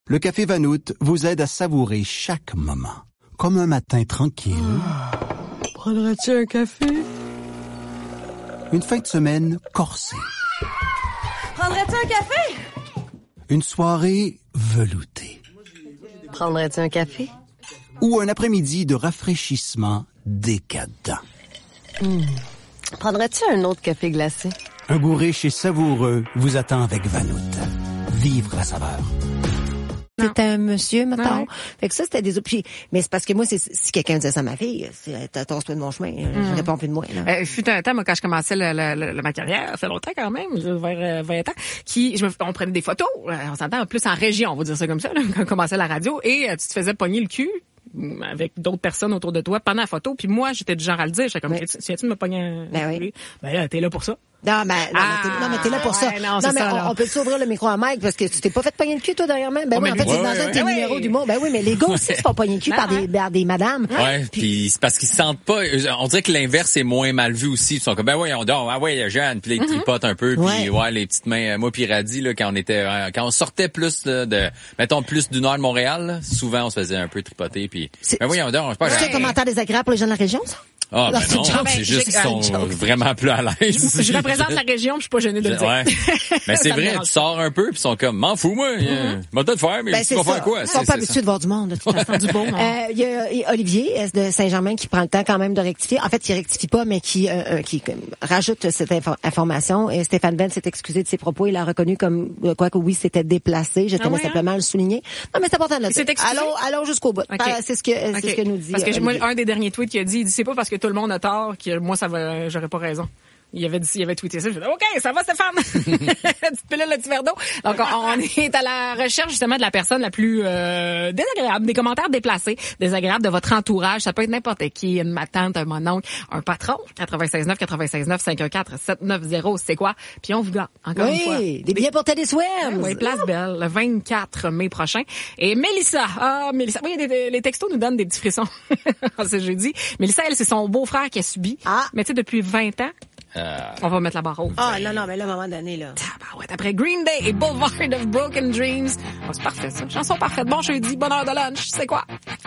Le Café Vanout vous aide à savourer chaque moment. Comme un matin tranquille. Prendrais-tu un café? Une fin de semaine corsée. Prendrais-tu un café? Une soirée veloutée. Prendrais-tu un café? Ou un après-midi de rafraîchissement décadent. Prendrais-tu un autre café glacé? Un goût riche et savoureux vous attend avec Vanout. Vivre la saveur. C'était un monsieur, mettons. Ouais. Fait que ça, c'était des options. Mais c'est parce que moi, si quelqu'un disait ça à ma fille, t'attends-toi de mon chemin. Je réponds plus de moi, là. Fut un temps, moi, quand je commençais ma carrière, ça fait longtemps quand même, vers 20 ans, on prenait des photos, on s'entend plus en région, on va dire ça comme ça, là, quand on commençait la radio, et tu te faisais pogner le cul avec d'autres personnes autour de toi pendant la photo, puis moi, j'étais du genre à le dire, j'étais comme, oui. tu me pogner oui. Ben là, t'es là pour ça. Non, mais t'es là pour ça. Ouais, non, c'est mais ça, on peut s'ouvrir le micro à Mike parce que tu t'es pas fait pogner le cul, toi, derrière même. Ben oui, en fait, c'est dans un de tes numéros d'humour. Ben oui, mais les gars aussi se font pogner le cul par des madames. Ouais, puis c'est parce qu'ils se sentent pas, on dirait que l'inverse est moins mal vu aussi. Ils sont comme, ben oui, on dort, ah ouais, il est jeune, puis là, ils tripotent un peu, puis ouais, les petites mains, moi puis Radi, là, quand on sortait plus, là, mettons, plus du nord de Montréal, là, souvent, on se faisait un peu tripoter, puis ben oui, on dort, je sais pas. C'est un commentaire désagréable pour les gens de la région, ça? Ah, ben non, c'est juste qu'ils sont vraiment plus à l'aise. Je représente la région, je suis pas gênée de le dire. Ouais. Mais c'est vrai, tu sors un peu, puis ils sont comme, m'en fous, moi, va te faire, mais tu vas faire quoi? Ils sont pas habitués de voir du monde, de toute façon. Du beau, il y a Olivier de Saint-Germain qui prend le temps quand même de rectifier. En fait, il rectifie pas, mais qui rajoute cette information. Et Stéphane Bell s'est excusé de ses propos. Il a reconnu comme quoi que oui, c'était déplacé. Je tenais simplement à le souligner. Non, mais c'est important de le dire. Allons jusqu'au bout. Okay. C'est ce que nous dit. Parce que Olivier. moi, un des derniers tweets qu'il a dit, il dit, c'est pas parce que tout le monde a tort que moi, j'aurais pas raison. Il avait tweeté ça. Je disais, OK, ça va, Stéphane. Petite pilule, le petit verre d'eau. Donc, on est à la recherche, justement, de la personne la plus désagréable. Des commentaires déplacés, désagréables de votre entourage. Ça peut être n'importe qui. Ma tante, mon oncle, un patron. 96.9, 514-790, c'est quoi? Puis on vous garde, encore une fois. Oui, des billets pour Teddy Swims. Oui, Place Belle, le 24 mai prochain. Et Mélissa. Oui, les textos nous donnent des petits frissons. C'est jeudi. Mélissa, elle, c'est son beau-frère qui a subi. Mais tu sais, depuis 20 ans, on va mettre la barre haute. Ah, non, mais là, à un moment donné, là. Après Green Day et Boulevard of Broken Dreams. Oh, c'est parfait, ça. Chanson parfaite. Bon jeudi, bonne heure de lunch. C'est quoi?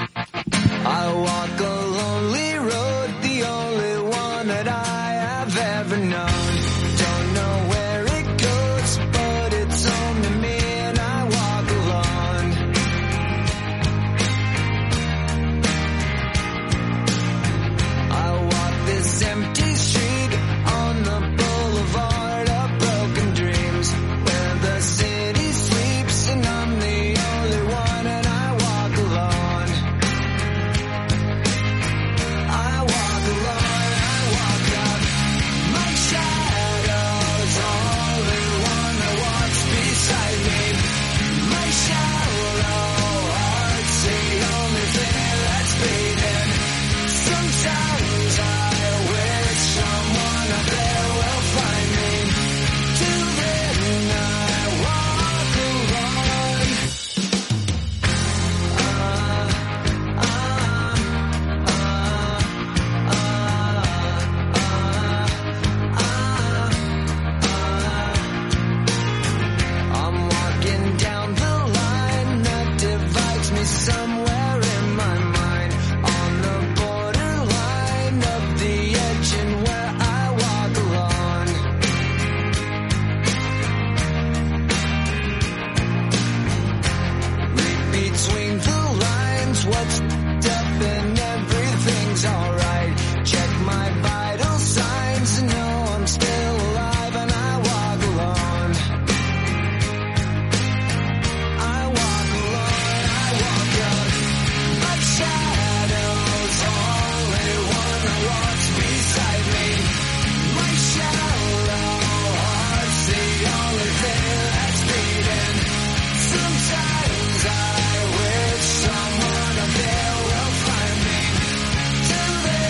I walk a lonely road, the only one that I have ever known. Don't know where it goes, but it's home to me and I walk alone. I walk this empty street on the boulevard of broken dreams, where the city sleeps and I'm the only one and I walk alone. I walk alone, I walk up. My shadow's only one that walks beside me. My shallow heart's the only thing that's beating. Sometimes I wish someone up there will find me. Till then I walk alone. I'm walking down the line that divides me somewhere in my mind, on the borderline of the edge and where I walk alone. Read between the lines, what's up and everything's alright. Check my vital signs and know I'm still alive and I walk alone. I walk alone, I walk up. My shadow's only one that walks beside me. My shallow heart's the only thing that's beating. Sometimes I wish someone up there will find me. Till then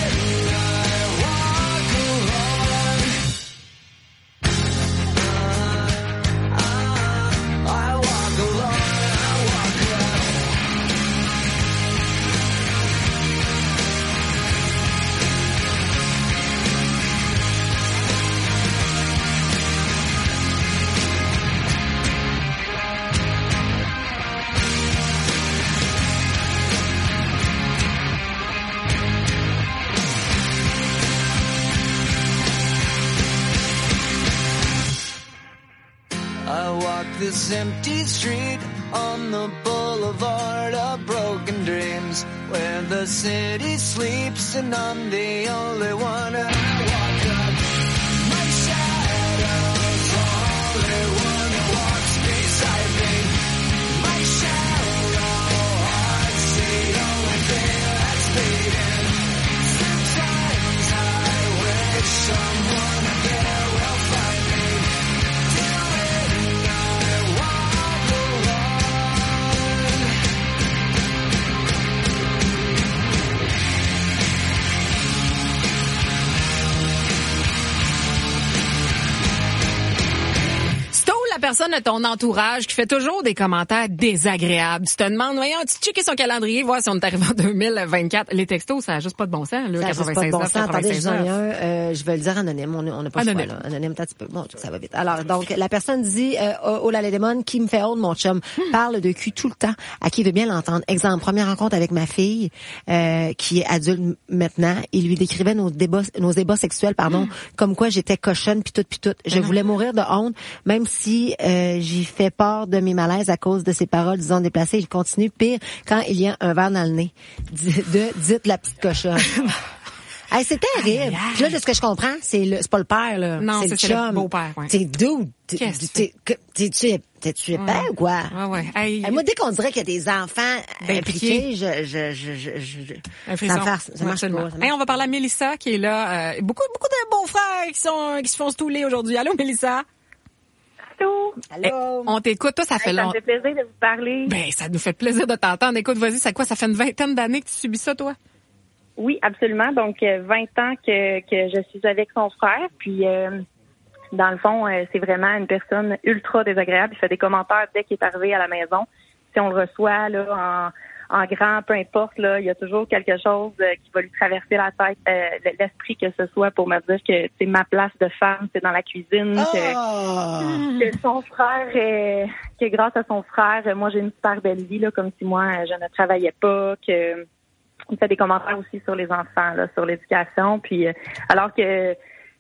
this empty street on the boulevard of broken dreams, where the city sleeps and I'm the only one. And I walk up, my shadow's the only one that walks beside me. My shallow heart's the only thing that's beating. Sometimes I wish someone out there will find me. Till then I walk alone. C'est la personne de ton entourage qui fait toujours des commentaires désagréables. Tu te demandes, voyons, tu checkes son calendrier, voir si on est arrivé en 2024. Les textos, ça n'a juste pas de bon sens, là. Ça n'a juste pas de bon sens. Attendez, j'en ai un, je vais le dire anonyme. On n'a pas le choix, là. Anonyme, un petit peu. Bon, ça va vite. Alors, donc, la personne dit, oh là, les démons, qui me fait honte, mon chum, parle de cul tout le temps, à qui veut bien l'entendre. Exemple, première rencontre avec ma fille, qui est adulte maintenant. Il lui décrivait nos débats sexuels, comme quoi j'étais cochonne pis tout. Je voulais mourir de honte, même si j'y fais part de mes malaises à cause de ses paroles, disons, déplacées. Il continue, pire, quand il y a un verre dans le nez. Dites la petite cochonne. Hey, c'est terrible. Puis là, de ce que je comprends, c'est pas le père, là. Non, c'est le chum. le beau-père, ouais. T'es dude. T'es-tu épais ou quoi? Ouais. Hey, moi, dès qu'on dirait qu'il y a des enfants impliqués, ça marche pas. Hey, on va parler à Mélissa qui est là. Beaucoup de beaux-frères qui se font stouler aujourd'hui. Allô, Mélissa? Allô? On t'écoute. Toi, ça fait longtemps. Ça me fait plaisir de vous parler. Ben, ça nous fait plaisir de t'entendre. Écoute, vas-y, c'est quoi? Ça fait une 20aine d'années que tu subis ça, toi? Oui, absolument. Donc, 20 ans que je suis avec son frère. Puis, dans le fond, c'est vraiment une personne ultra désagréable. Il fait des commentaires dès qu'il est arrivé à la maison. Si on le reçoit là en grand, peu importe, là, il y a toujours quelque chose qui va lui traverser la tête, l'esprit, que ce soit pour me dire que c'est ma place de femme, c'est dans la cuisine, que son frère, que grâce à son frère, moi j'ai une super belle vie, là, comme si moi je ne travaillais pas, que il fait des commentaires aussi sur les enfants, là, sur l'éducation, puis alors que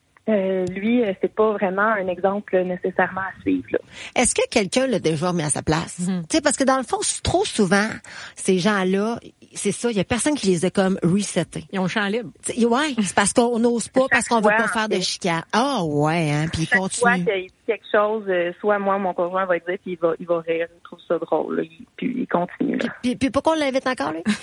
lui, c'est pas vraiment un exemple nécessairement à suivre, là. Est-ce que quelqu'un l'a déjà remis à sa place? Tu sais, parce que dans le fond, trop souvent, ces gens-là, c'est ça, il y a personne qui les a comme resetés. Ils ont le champ libre. Ouais, c'est parce qu'on n'ose pas, parce qu'on veut pas faire de chicane. Ah ouais, hein, puis il continue. Soit qu'il dit quelque chose, soit moi, mon conjoint va dire, puis il va rire, il trouve ça drôle, là, puis il continue, là. Puis pourquoi on l'invite encore, lui?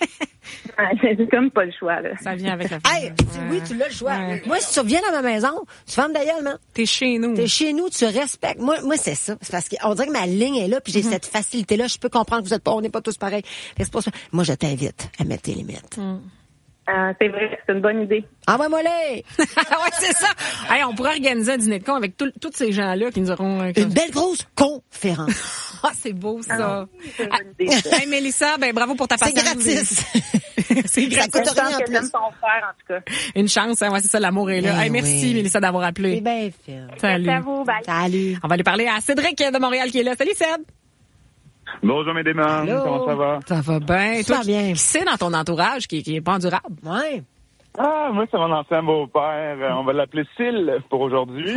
C'est comme pas le choix, là. Ça vient avec la famille. Hey, oui, tu l'as le choix. Ouais. Moi, si tu reviens dans ma maison, tu fermes ta gueule, man. T'es chez nous. Tu respectes. Moi, c'est ça. C'est parce qu'on dirait que ma ligne est là, puis j'ai cette facilité-là. Je peux comprendre que on n'est pas tous pareils. C'est pour ça. Moi, je t'invite à mettre tes limites. C'est vrai, c'est une bonne idée. Envoie-moi les! Ouais, c'est ça. Hey, on pourrait organiser un dîner de con avec tous ces gens-là qui nous auront... Une belle grosse conférence. Ah, c'est beau, ça. C'est une bonne idée. Hey, Mélissa, ben, bravo pour ta patience. C'est gratis. C'est gratis. Ça coûte rien en que plus. j'aime ton frère, en tout cas. Une chance, hein, ouais, c'est ça, l'amour est là. Hey, merci, oui. Mélissa, d'avoir appelé. C'est bien fait. Salut. Merci à vous, bye. Salut. On va aller parler à Cédric de Montréal qui est là. Salut, Ced. Bonjour mes démons, Allô? comment ça va? Ça va bien. Ça Toi, va bien. Qui c'est dans ton entourage qui est pas endurable? Ouais. Ah, moi c'est mon ancien beau-père, on va l'appeler Syl pour aujourd'hui.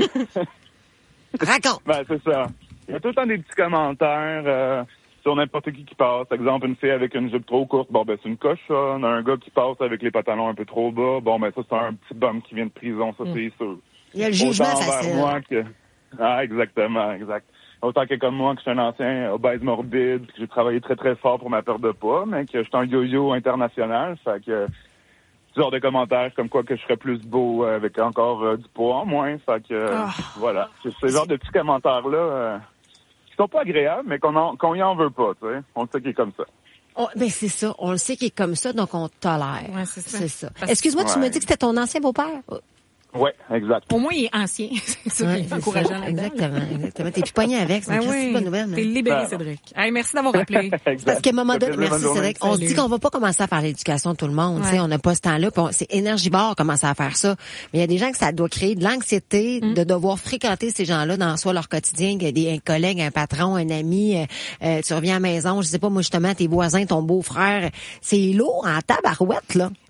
Raconte. Ben c'est ça. Il y a tout le temps des petits commentaires sur n'importe qui passe. Exemple, une fille avec une jupe trop courte, bon ben c'est une cochonne. Un gars qui passe avec les pantalons un peu trop bas, bon ben ça c'est un petit bum qui vient de prison, ça c'est sûr. Il y a le jugement Autant envers facile. moi que... Ah, exactement, exact. Autant que comme moi, que je suis un ancien obèse morbide, que j'ai travaillé très très fort pour ma perte de poids, mais que je suis un yo-yo international, fait que ce genre de commentaires comme quoi que je serais plus beau avec encore du poids en moins, fait que voilà. C'est ce genre de petits commentaires-là qui sont pas agréables, mais qu'on y en veut pas, tu sais. On sait qu'il est comme ça. Ben c'est ça, on le sait qu'il est comme ça, donc on tolère. Ouais, c'est ça. C'est ça. Excuse-moi, tu me dis que c'était ton ancien beau-père? Ouais, exact. Au moins, il est ancien. C'est ça qui est encourageant là-dedans. Exactement. T'es plus pogné avec, c'est Ben une bonne nouvelle. T'es libéré, Ben, Cédric. Hey, merci d'avoir appelé. Parce qu'à un moment donné, Ça fait plaisir, merci bonne Cédric, journée. on se dit qu'on va pas commencer à faire l'éducation de tout le monde, tu sais, on n'a pas ce temps-là, puis c'est énergivore commencer à faire ça. Mais il y a des gens que ça doit créer de l'anxiété de devoir fréquenter ces gens-là dans soit leur quotidien, qu'il y a un collègue, un patron, un ami, tu reviens à la maison, je sais pas, moi justement, tes voisins, ton beau-frère, c'est lourd en tabarouette, là.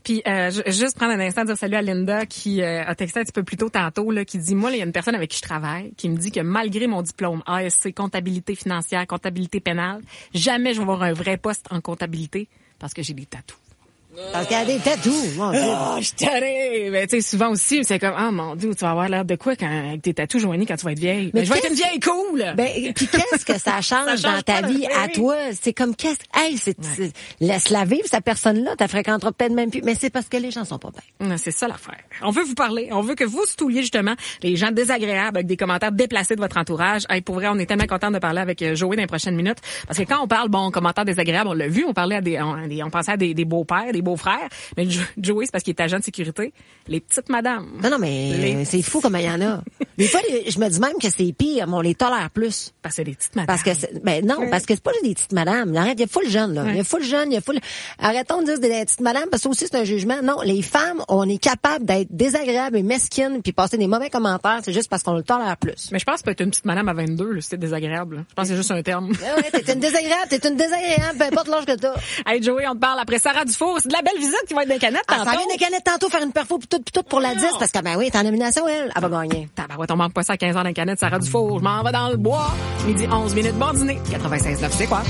Puis juste prendre un instant de dire salut à Linda qui a texté un petit peu plus tôt tantôt, là, qui dit, moi, il y a une personne avec qui je travaille qui me dit que malgré mon diplôme ASC, comptabilité financière, comptabilité pénale, jamais je vais avoir un vrai poste en comptabilité parce que j'ai des tatous. Parce qu'il y a des tatous, mon Dieu. Oh, je t'arrive! Ben, tu sais, souvent aussi, c'est comme, oh mon Dieu, tu vas avoir l'air de quoi avec tes tatous, Joanie, quand tu vas être vieille? Mais je vais être une vieille cool! Ben, puis qu'est-ce que ça change dans ta vie à toi? C'est comme, laisse-la vivre, cette personne-là, t'as fréquenteras peut-être même plus. Mais c'est parce que les gens sont pas bien. Non, c'est ça l'affaire. On veut vous parler. On veut que vous stouliez justement les gens désagréables avec des commentaires déplacés de votre entourage. Hey, pour vrai, on est tellement content de parler avec Joey dans les prochaines minutes. Parce que quand on parle, commentaires désagréables, on l'a vu, on parlait on pensait à des beaux-pères, des beaux-frères. Mais Joey, c'est parce qu'il est agent de sécurité. Les petites madames. Non, mais c'est fou comme il y en a. Des fois, je me dis même que c'est pire, mais on les tolère plus. Parce que c'est des petites madames. Parce que c'est pas juste des petites madames. Arrête, il y a full jeune, là. Il y a full jeune, Arrêtons de dire des petites madames, parce que ça aussi, c'est un jugement. Non, les femmes, on est capable d'être désagréables et mesquines puis passer des mauvais commentaires. C'est juste parce qu'on le tolère plus. Mais je pense que être une petite madame à 22, là, c'était désagréable. Je pense que c'est juste un terme. Ouais, t'es une désagréable, peu importe l'âge que t'as. Hey, Joey, on te parle après Sarah Dufour. C'est de la belle visite qui va être des canettes tantôt. Ça vient des canettes tantôt, faire une perfo pis tout pour la 10, parce que, ben oui, t'es en nomination, elle va gagner. Tabarouette, on manque pas ça à 15 heures dans les canettes, Sarah Dufour. Je m'en vais dans le bois. Midi 11 minutes, bon dîner. 96.9, c'est quoi?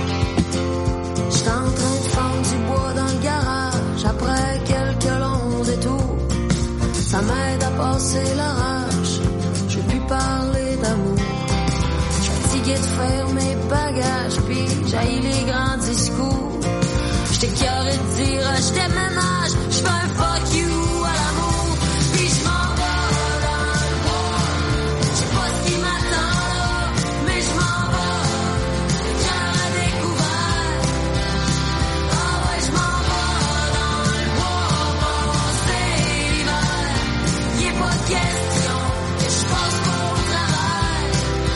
J'étais en train de fendre du bois dans le garage après quelques longs détours. Ça m'aide à passer l'orage. Je veux plus parler d'amour. Je suis fatigué de faire mes bagages, puis j'haïs les grands discours. J'étais carré de dire je déménage, je fais un fuck you à l'amour, puis je m'en vais dans le bois. Je sais pas ce qui m'attend là, mais je m'en vais, le cœur à découvert. Ah ouais, je m'en vais dans le bois, passer l'hiver. Y est pas question que je passe pour le travail.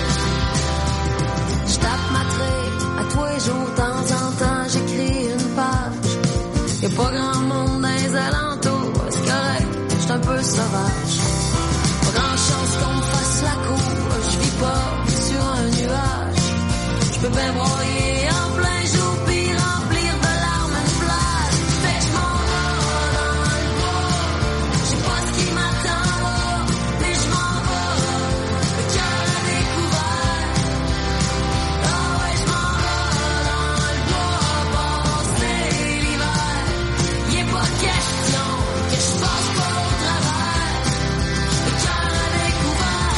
Je tape ma trique à tous les jours, de temps en temps j'écris une page. Y'a pas grand monde dans les alentours, c'est correct, j'suis un peu sauvage. Pas grand chance qu'on me fasse la cour, j'vis pas sur un nuage. J'peux bien broyer en plein jour pis remplir de larmes une plage. Fait que j'm'en vais dans le bois, j'sais pas ce qui m'attend là, mais j'm'en vais, le cœur à découvert. Ah ouais, j'm'en vais dans le bois, passer l'hiver. Y est pas question que je passe pas au travers, le cœur à découvert.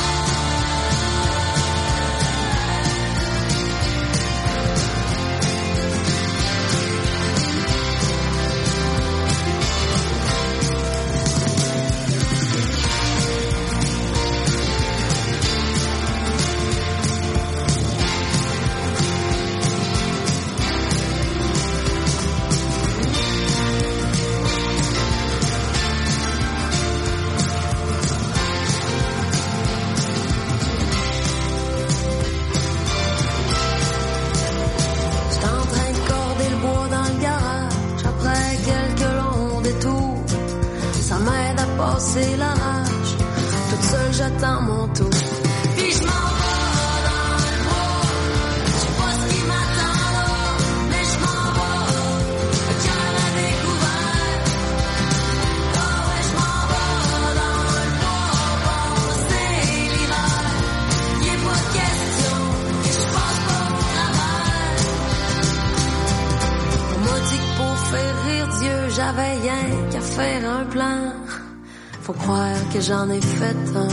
J'étais en train de corder le bois dans le garage après quelques longs détours. Ça m'aide à passer la rage. Toute seule j'attends mon tour. Puis je m'en vais dans le bois. Je sais pas ce qui m'attend là, mais je m'en vais, le cœur à découvert. Ah ouais, je m'en vais dans le bois, passer l'hiver. Y est pas question que je passe pas au travers. On m'a dit que pour faire rire Dieu, j'avais rien qu'à faire un plan. Faut croire que j'en ai fait un.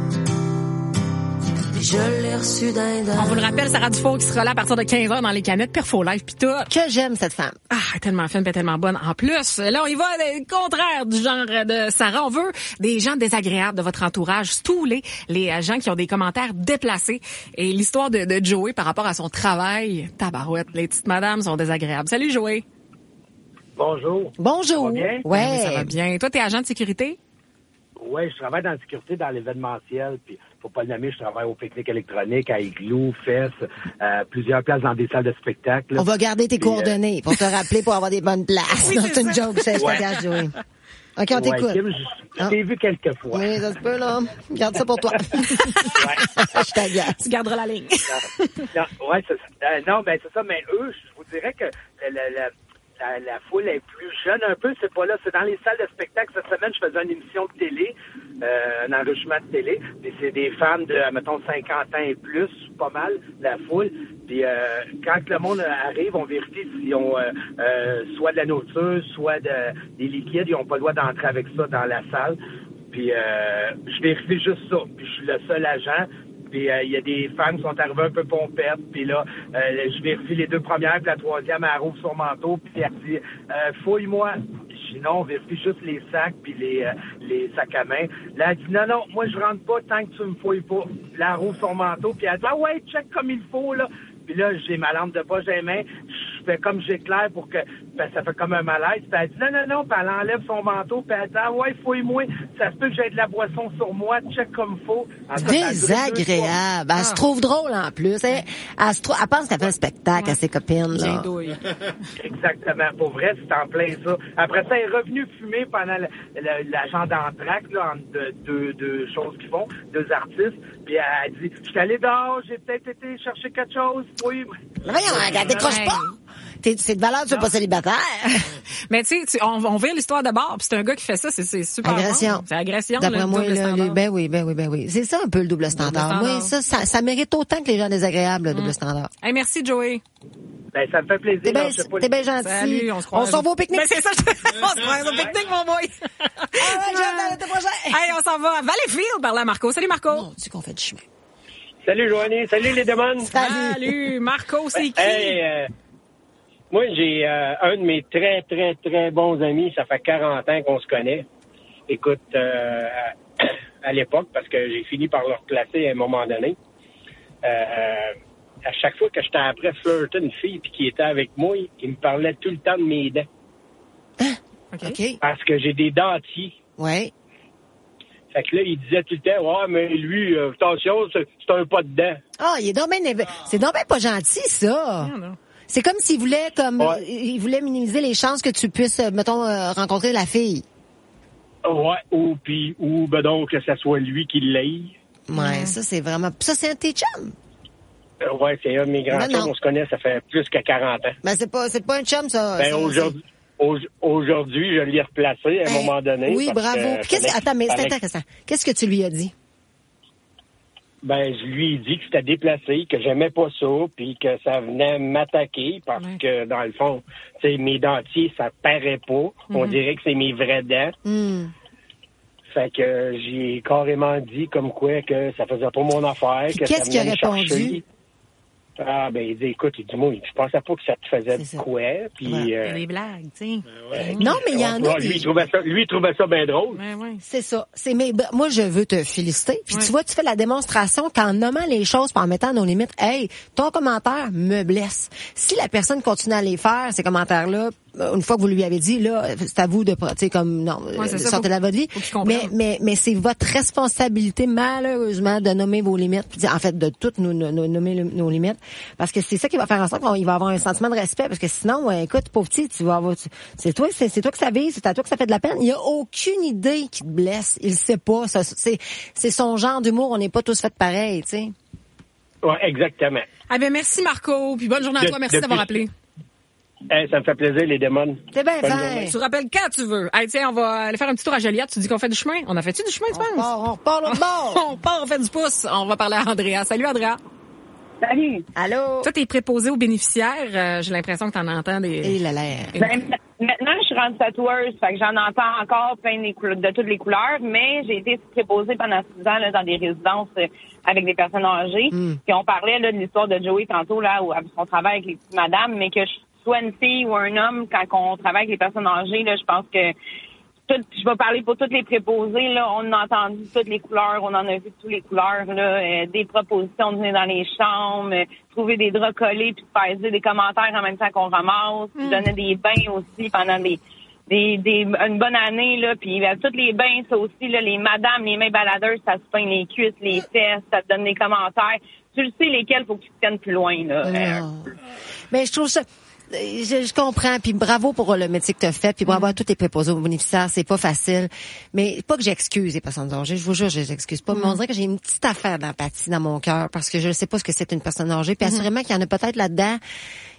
Puis je l'ai reçu d'un d'un. On vous le rappelle, Sarah Dufour qui sera là à partir de 15 heures dans les canettes, Perfo Live pis tout. Que j'aime cette femme. Ah, tellement fine, pis tellement bonne. En plus, là, on y va le contraire du genre de Sarah. On veut des gens désagréables de votre entourage, tous les gens qui ont des commentaires déplacés. Et l'histoire de Joey par rapport à son travail, tabarouette, les petites madames sont désagréables. Salut, Joey. Bonjour. Bonjour. Ça va bien? Ouais. Ça va bien. Toi, t'es agent de sécurité? Oui, je travaille dans la sécurité, dans l'événementiel, puis faut pas le nommer, je travaille au pique-nique électronique, à Igloo, Fest, plusieurs places dans des salles de spectacle. On va garder tes coordonnées pour te rappeler pour avoir des bonnes places. Oui, Non, c'est c'est une ça. joke, je t'engage, Joey. OK, on t'écoute. Kim, je t'ai vu quelques fois. Oui, ça se peut, là. Garde ça pour toi. Je t'agace. Tu garderas la ligne. Non, ouais, non, ben c'est ça, mais eux, je vous dirais que la foule est plus jeune un peu. C'est pas là. C'est dans les salles de spectacle. Cette semaine, je faisais une émission de télé, un enregistrement de télé. Puis c'est des femmes de, mettons, 50 ans et plus, pas mal, la foule. Puis quand le monde arrive, on vérifie s'ils ont soit de la nourriture, soit des liquides. Ils n'ont pas le droit d'entrer avec ça dans la salle. Puis je vérifie juste ça. Puis je suis le seul agent. Puis il y a des femmes qui sont arrivées un peu pompettes. Puis là, je vérifie les deux premières. Puis la troisième, elle rouvre son manteau. Puis elle dit « Fouille-moi ». Sinon, on vérifie juste les sacs puis les sacs à main. Là, elle dit « Non, moi, je rentre pas tant que tu me fouilles pas ». Là, elle rouvre son manteau. Puis elle dit « Ah ouais, check comme il faut, là ». Puis là, j'ai ma lampe de poche dans les mains. Je fais comme j'éclaire pour que... Ben, ça fait comme un malaise. Puis elle dit non. Puis elle enlève son manteau. Puis elle dit « Ah ouais, fouille-moi. Ça se peut que j'ai de la boisson sur moi. Check comme il faut. » Désagréable. Elle se trouve drôle en plus. Elle pense qu'elle fait un spectacle à ses copines. Là. Exactement. Pour vrai, c'est en plein ça. Après ça, elle est revenue fumer pendant l'agent d'entracte, là, entre deux choses qu'ils font, deux artistes. Puis elle dit « Je suis allée dehors. J'ai peut-être été chercher quelque chose. Oui. » Voyons, elle décroche pas. C'est de valeur, tu n'es pas célibataire. Mais tu sais, on vire l'histoire de bord, puis c'est un gars qui fait ça, c'est super agression. Bon. C'est agression. D'après moi, ben oui. C'est ça un peu le double standard. Moi, ça mérite autant que les gens désagréables, le double standard. Hey, merci, Joey. Ben, ça me fait plaisir. T'es bien gentil. Salut, on s'en va au pique-nique. Ben, c'est ça, on se croise au pique-nique, mon boy. Hey, on s'en va à Valleyfield parler à Marco. Salut, Marco. Non, tu qu'on fait du chemin. Salut, Joanie. Salut, les demandes. Salut, Marco, c'est qui? Hey, moi, j'ai un de mes très, très, très bons amis. Ça fait 40 ans qu'on se connaît. Écoute, à l'époque, parce que j'ai fini par le replacer à un moment donné, à chaque fois que j'étais après flirter une fille puis qui était avec moi, il me parlait tout le temps de mes dents. OK. Parce que j'ai des dentiers. Ouais. Fait que là, il disait tout le temps, ouais, mais lui, attention, c'est un pas de dents. Ah, c'est donc ben pas gentil, ça. Non. C'est comme s'il voulait, il voulait minimiser les chances que tu puisses, mettons, rencontrer la fille. Ouais, ou ben donc que ça soit lui qui l'aille. Ouais, ça c'est vraiment... Ça, c'est un de tes chums? Ouais, c'est un de mes grands chums. On se connaît, ça fait plus que 40 ans. Ben, c'est pas un chum, ça. Ben, aujourd'hui, je l'ai replacé à un moment donné. Oui, bravo. Attends, qu'est-ce que tu lui as dit? Ben, je lui ai dit que c'était déplacé, que j'aimais pas ça, puis que ça venait m'attaquer parce que, dans le fond, tu sais, mes dentiers, ça paraît pas. On dirait que c'est mes vraies dents. Fait que j'ai carrément dit comme quoi que ça faisait pas mon affaire. Puis que qu'est-ce qu'il a répondu? Ah, ben, il dit, écoute, moi, je pensais pas que ça te faisait de quoi, puis... des blagues, tu sais. Non, mais il y en a lui, il trouvait ça bien drôle. Ouais. C'est ça. Moi, je veux te féliciter. Puis tu vois, tu fais la démonstration qu'en nommant les choses, puis en mettant nos limites, hey, ton commentaire me blesse. Si la personne continue à les faire, ces commentaires-là, une fois que vous lui avez dit, là, c'est à vous de, tu sais, comme, non, sortez de votre vie. Mais c'est votre responsabilité, malheureusement, de nommer vos limites. Puis, en fait, de toutes nommer nos limites. Parce que c'est ça qui va faire en sorte qu'il va avoir un sentiment de respect. Parce que sinon, écoute, pauvre petit, tu vas avoir, c'est toi que ça vise, c'est à toi que ça fait de la peine. Il y a aucune idée qui te blesse. Il sait pas. C'est son genre d'humour. On n'est pas tous faits pareil, tu sais. Ouais, exactement. Ah ben, merci, Marco. Puis bonne journée à toi. Merci d'avoir appelé. Hey, ça me fait plaisir, les démons. C'est bien fait. Tu te rappelles quand tu veux. Hey, tiens, on va aller faire un petit tour à Joliette. Tu dis qu'on fait du chemin? On a fait-tu du chemin, tu penses? On repart l'autre bord. on fait du pouce. On va parler à Andrea. Salut, Andrea. Salut. Allô? Toi, t'es préposé aux bénéficiaires. J'ai l'impression que t'en entends des... Et la l'air. Maintenant, je suis rendue tatoueuse, fait que j'en entends encore plein de toutes les couleurs, mais j'ai été préposée pendant 6 ans là, dans des résidences avec des personnes âgées. Puis on parlait là, de l'histoire de Joey tantôt, là, où on travaille avec les petites madames, mais que soit une fille ou un homme, quand on travaille avec les personnes âgées, là, je pense que je vais parler pour toutes les préposés, là, on a entendu toutes les couleurs, on en a vu toutes les couleurs, là, des propositions de venir dans les chambres, trouver des draps collés puis faire dire des commentaires en même temps qu'on ramasse, donner des bains aussi pendant une bonne année, là, puis tous les bains, ça aussi, là, les madames, les mains baladeuses, ça se peigne les cuisses, les fesses, ça te donne des commentaires. Tu le sais lesquels faut que tu te tiennes plus loin, là. Mais je trouve ça... Je comprends, puis bravo pour le métier que tu as fait, puis bravo à tous tes préposés aux bénéficiaires, c'est pas facile. Mais pas que j'excuse les personnes âgées, je vous jure, je les excuse pas, mais on dirait que j'ai une petite affaire d'empathie dans mon cœur, parce que je ne sais pas ce que c'est une personne âgée, puis assurément qu'il y en a peut-être là-dedans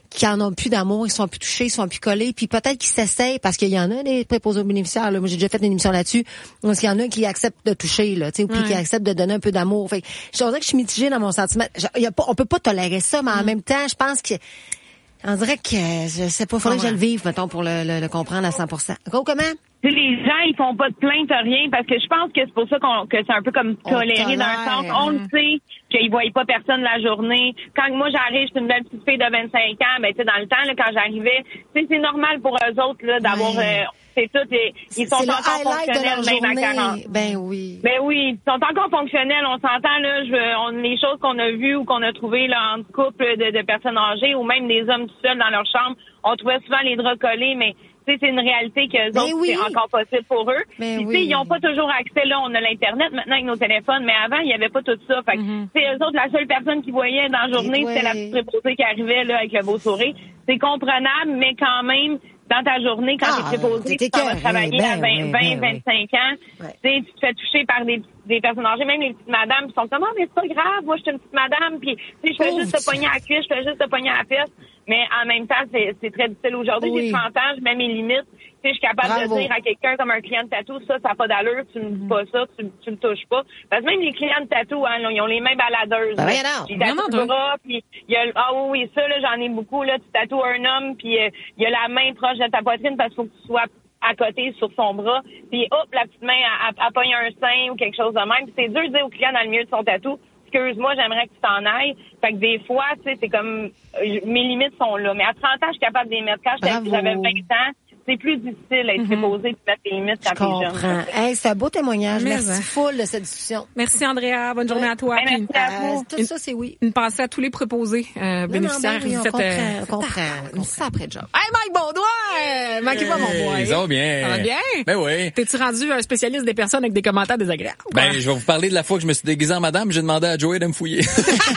qui en ont plus d'amour, ils sont plus touchés, ils sont plus collés, puis peut-être qu'ils s'essayent, parce qu'il y en a des préposés aux bénéficiaires, là. Moi, j'ai déjà fait une émission là-dessus, parce qu'il y en a qui acceptent de toucher, là, tu sais, ou puis qui acceptent de donner un peu d'amour. Fait que, je dirais que je suis mitigée dans mon sentiment. On peut pas tolérer ça, mais en même temps, je pense que, on dirait que, je sais pas, faudrait que je le vive, mettons, pour le comprendre à 100%. Comment? Les gens, ils font pas de plainte, rien, parce que je pense que c'est pour ça que c'est un peu comme toléré dans un sens. On le sait qu'ils voient pas personne la journée. Quand moi j'arrive, je suis une belle petite fille de 25 ans, ben tu sais, dans le temps, là, quand j'arrivais, c'est normal pour eux autres, là, d'avoir, c'est tout, ils sont encore fonctionnels, même à 40. Ben oui. Ben oui, ils sont encore fonctionnels, on s'entend, là, les choses qu'on a vues ou qu'on a trouvées, là, entre couples de personnes âgées, ou même des hommes tout seuls dans leur chambre, on trouvait souvent les draps collés, mais c'est une réalité qu'eux autres, c'est encore possible pour eux. Puis, ils n'ont pas toujours accès, là, on a l'Internet maintenant avec nos téléphones, mais avant, il n'y avait pas tout ça. Fait que, eux autres, la seule personne qu'ils voyaient dans la journée, c'était la petite préposée qui arrivait, là, avec le beau sourire. C'est comprenable, mais quand même, dans ta journée, quand t'es préposé, tu vas travailler à 20, 25 ans, tu te fais toucher par des personnes âgées, même les petites madames, qui sont comme, mais c'est pas grave, moi, je suis une petite madame, puis, je fais juste te pogner à la cuisse, je fais juste te pogner à la fesse. Mais en même temps, c'est très difficile. Aujourd'hui, j'ai 30 ans, je mets mes limites. Tu sais, je suis capable de dire à quelqu'un comme un client de tatou, ça n'a pas d'allure, tu me dis pas ça, tu me touches pas. Parce que même les clients de tatou, hein, ils ont les mains baladeuses. Ils tatouent le bras, puis il y a, ça, là, j'en ai beaucoup, là, tu tatoues un homme, puis il y a la main proche de ta poitrine parce qu'il faut que tu sois à côté sur son bras, puis hop, la petite main, elle pogne un sein ou quelque chose de même. Puis c'est dur de dire au client dans le milieu de son tatou, excuse-moi, j'aimerais que tu t'en ailles. Fait que des fois, tu sais, c'est comme, mes limites sont là. Mais à 30 ans, je suis capable de les mettre. Quand j'avais 20 ans, c'est plus difficile d'être préposé et de mettre tes limites quand t'es jeune. Hey, c'est un beau témoignage. Merci full de cette discussion. Merci, Andrea. Bonne journée à toi. Merci à vous. Tout ça, c'est oui. Une pensée à tous les préposés bénéficiaires. On comprend. Ça après job. Hey, Mike Baudouin! Manquez pas mon boy. Ils ont bien. Ça va bien? Ben oui. T'es-tu rendu un spécialiste des personnes avec des commentaires désagréables? Ben, je vais vous parler de la fois que je me suis déguisé en madame. J'ai demandé à Joey de me fouiller.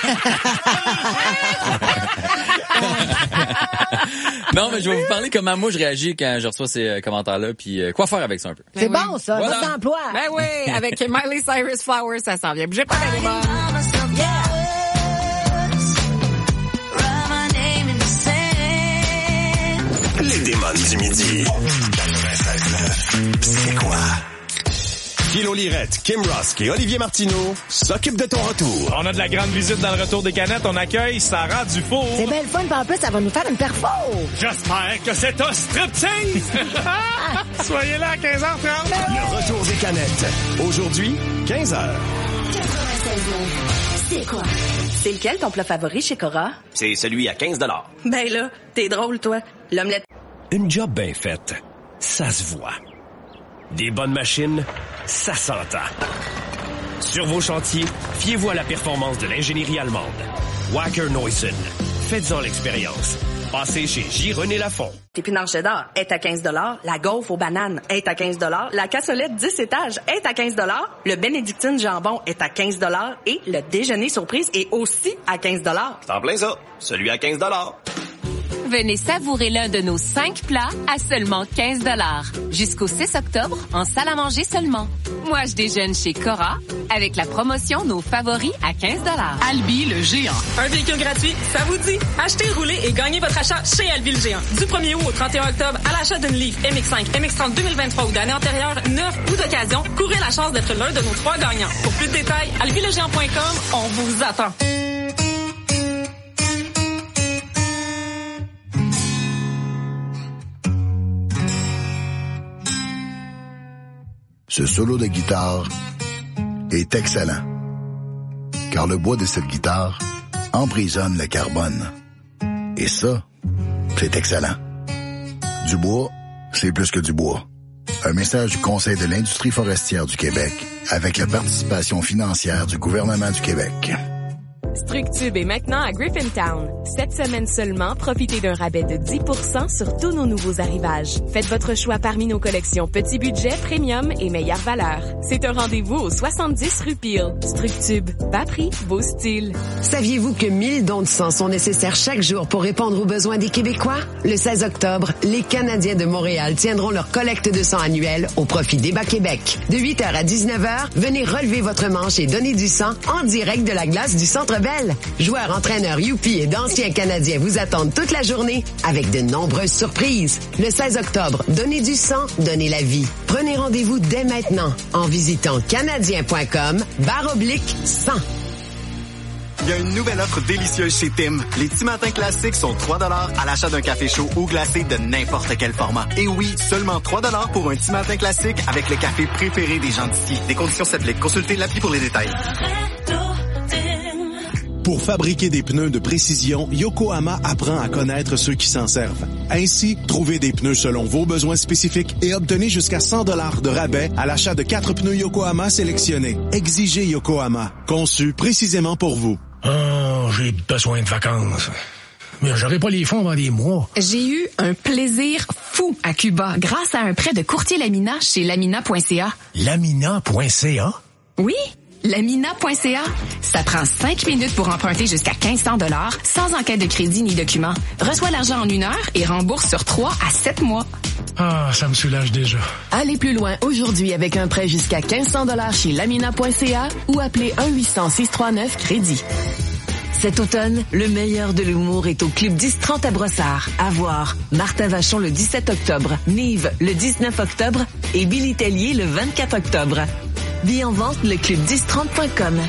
Non, mais je vais vous parler comment moi je réagis quand je reçois ces commentaires-là, puis quoi faire avec ça un peu. C'est bon, ça. Voilà. Mode d'emploi. Ben oui, avec Miley Cyrus Flowers, ça s'en vient. Bougez pas les bonnes. Les démons du midi. 96.9. C'est quoi? Philo Lirette, Kim Rusk et Olivier Martineau s'occupent de ton retour. On a de la grande visite dans le retour des canettes. On accueille Sarah Dufour. C'est belle fun, puis en plus, ça va nous faire une perfo. J'espère que c'est un striptease. Soyez là à 15h30. Le retour des canettes. Aujourd'hui, 15h. C'est quoi? C'est lequel ton plat favori chez Cora? C'est celui à 15 $. Ben là, t'es drôle, toi. L'omelette. Une job bien faite, ça se voit. Des bonnes machines, ça s'entend. Sur vos chantiers, fiez-vous à la performance de l'ingénierie allemande. Wacker Neuson. Faites-en l'expérience. Passez chez J. René Lafont. L'épinard cheddar est à 15 $. La gaufre aux bananes est à 15 $. La cassolette 10 étages est à 15 $. Le bénédictine jambon est à 15 $. Et le déjeuner surprise est aussi à 15 $. C'est en plein ça. Celui à 15 $. Venez savourer l'un de nos 5 plats à seulement 15 $. Jusqu'au 6 octobre, en salle à manger seulement. Moi, je déjeune chez Cora avec la promotion Nos favoris à 15 $. Albi le géant. Un véhicule gratuit, ça vous dit? Achetez, roulez et gagnez votre achat chez Albi le géant. Du 1er août au 31 octobre, à l'achat d'une Leaf MX5, MX30 2023 ou d'année antérieure, neuf ou d'occasion, courez la chance d'être l'un de nos 3 gagnants. Pour plus de détails, albilegéant.com, on vous attend. Ce solo de guitare est excellent, car le bois de cette guitare emprisonne le carbone. Et ça, c'est excellent. Du bois, c'est plus que du bois. Un message du Conseil de l'industrie forestière du Québec avec la participation financière du gouvernement du Québec. Structube est maintenant à Griffintown. Cette semaine seulement, profitez d'un rabais de 10% sur tous nos nouveaux arrivages. Faites votre choix parmi nos collections petit budget, premium et meilleure valeur. C'est un rendez-vous au 70 rue Peel. Structube, bas prix, beau style. Saviez-vous que 1000 dons de sang sont nécessaires chaque jour pour répondre aux besoins des Québécois? Le 16 octobre, les Canadiens de Montréal tiendront leur collecte de sang annuelle au profit d'Eba Québec. De 8h à 19h, venez relever votre manche et donner du sang en direct de la glace du Centre Bell nouvelle? Joueurs, entraîneurs, Youpi et d'anciens Canadiens vous attendent toute la journée avec de nombreuses surprises. Le 16 octobre, donnez du sang, donnez la vie. Prenez rendez-vous dès maintenant en visitant canadien.com/100. Il y a une nouvelle offre délicieuse chez Tim. Les Timatins classiques sont 3 $ à l'achat d'un café chaud ou glacé de n'importe quel format. Et oui, seulement 3 $ pour un Timatin classique avec le café préféré des gens d'ici. Des conditions s'appliquent. Consultez l'appli pour les détails. Pour fabriquer des pneus de précision, Yokohama apprend à connaître ceux qui s'en servent. Ainsi, trouvez des pneus selon vos besoins spécifiques et obtenez jusqu'à 100 $ de rabais à l'achat de 4 pneus Yokohama sélectionnés. Exigez Yokohama, conçu précisément pour vous. Oh, j'ai besoin de vacances. Mais j'aurai pas les fonds avant des mois. J'ai eu un plaisir fou à Cuba grâce à un prêt de courtier Lamina chez Lamina.ca. Lamina.ca? Oui, Lamina.ca. Ça prend 5 minutes pour emprunter jusqu'à 1500 $ sans enquête de crédit ni document. Reçois l'argent en 1 heure et rembourse sur 3 à 7 mois. Ah, ça me soulage déjà. Allez plus loin aujourd'hui avec un prêt jusqu'à 1500 $ chez Lamina.ca ou appelez 1-800-639-crédit. Cet automne, le meilleur de l'humour est au Club 10-30 à Brossard. À voir, Martin Vachon le 17 octobre, Nive le 19 octobre et Billy Tellier le 24 octobre. Billets en vente, le club1030.com.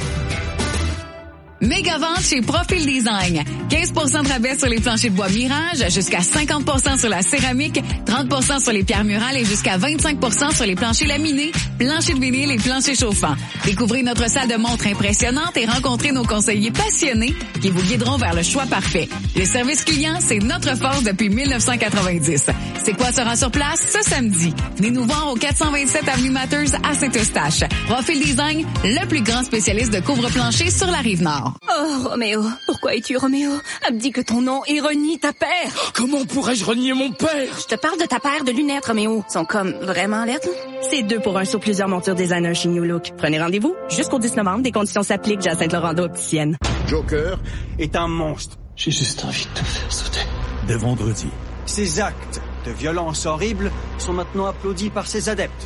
Méga vente chez Profil Design. 15% de rabais sur les planchers de bois Mirage, jusqu'à 50% sur la céramique, 30% sur les pierres murales et jusqu'à 25% sur les planchers laminés, planchers de vinyle et planchers chauffants. Découvrez notre salle de montre impressionnante et rencontrez nos conseillers passionnés qui vous guideront vers le choix parfait. Le service client, c'est notre force depuis 1990. C'est quoi sera sur place ce samedi? Venez nous voir au 427 avenue Matters à Saint-Eustache. Profil Design, le plus grand spécialiste de couvre-plancher sur la Rive-Nord. Oh, Roméo, pourquoi es-tu Roméo? Abdis que ton nom et renie ta paire. Comment pourrais-je renier mon père? Je te parle de ta paire de lunettes, Roméo. Sont comme vraiment lettres. C'est 2 pour 1 sur plusieurs montures designer chez New Look. Prenez rendez-vous jusqu'au 10 novembre. Des conditions s'appliquent. Jacinthe Laurando opticienne. Joker est un monstre. J'ai juste envie de te faire sauter. Dès vendredi. Ses actes de violence horrible sont maintenant applaudis par ses adeptes.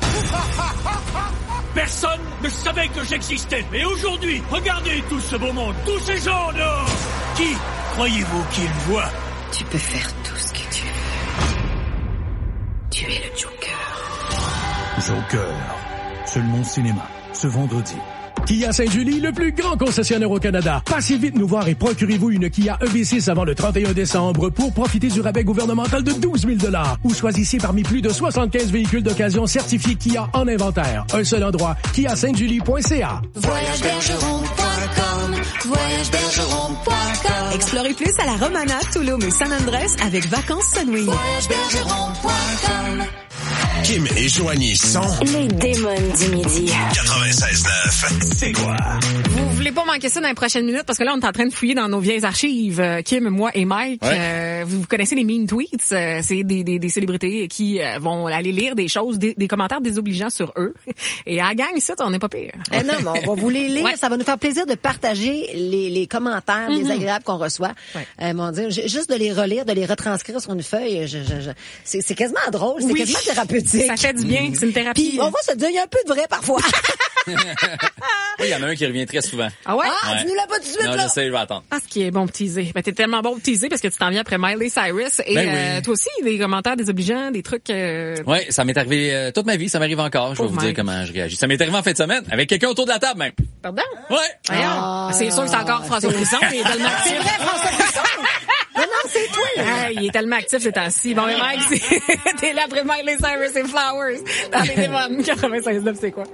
Personne ne savait que j'existais. Mais aujourd'hui, regardez tout ce beau monde, tous ces gens dehors. Qui croyez-vous qu'ils voient? Tu peux faire tout ce que tu veux. Tu es le Joker. Joker. Seulement au cinéma. Ce vendredi. Kia Sainte-Julie, le plus grand concessionnaire au Canada. Passez vite nous voir et procurez-vous une Kia EV6 avant le 31 décembre pour profiter du rabais gouvernemental de 12 000 $ ou choisissez parmi plus de 75 véhicules d'occasion certifiés Kia en inventaire. Un seul endroit, kiasaintjulie.ca. Voyagebergeron.com, voyagebergeron.com. Explorez plus à la Romana, Tulum et San Andrés avec Vacances Sunwing. Voyagebergeron.com. Kim et Joanie sont les démons du midi. 96.9. C'est quoi? Vous voulez pas manquer ça dans les prochaines minutes parce que là, on est en train de fouiller dans nos vieilles archives. Kim, moi et Mike, Ouais. vous connaissez les mean tweets. C'est des célébrités qui vont aller lire des choses, des commentaires désobligeants sur eux. Et à la gang, ici, on n'est pas pire. Non, mais on va vous les lire. Ouais. Ça va nous faire plaisir de partager les commentaires désagréables qu'on reçoit. Mon Dieu, juste de les relire, de les retranscrire sur une feuille, c'est quasiment drôle, c'est quasiment thérapeutique. Ça fait du bien, c'est une thérapie. Puis on va se dire, il y a un peu de vrai parfois. Oui, il y en a un qui revient très souvent. Ah ouais? Ah, tu nous l'as pas tout de suite, non, là. je sais, je vais attendre. Ah, ce qui est bon pour teaser. Ben, t'es tellement bon pour teaser parce que tu t'en viens après Miley Cyrus. Et oui. toi aussi, des commentaires désobligeants, des trucs... Oui, ça m'est arrivé toute ma vie, ça m'arrive encore. Je vais vous dire comment je réagis. Ça m'est arrivé en fin de semaine, avec quelqu'un autour de la table même. Pardon? Ouais. C'est sûr que c'est encore François Brisson. Il est tellement actif. C'est vrai, François Brisson. Non, c'est toi. Il est tellement actif ces temps-ci. Bon, mais Mike, t'es là après Miley Cyrus et Flowers. Dans les démons 96.9, c'est quoi?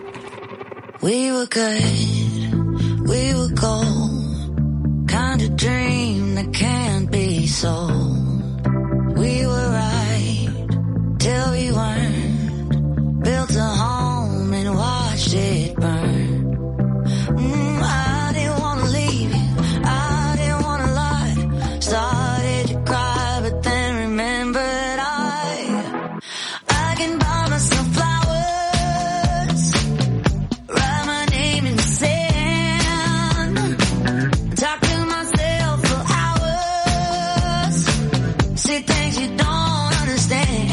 We were good, we were gold, kind of dream that can't be sold. We were right till we weren't, built a home and watched it burn. I didn't want to leave you, I didn't want to lie, started to cry but then remembered I can buy myself flowers, write my name in the sand, talk to myself for hours, say things you don't understand.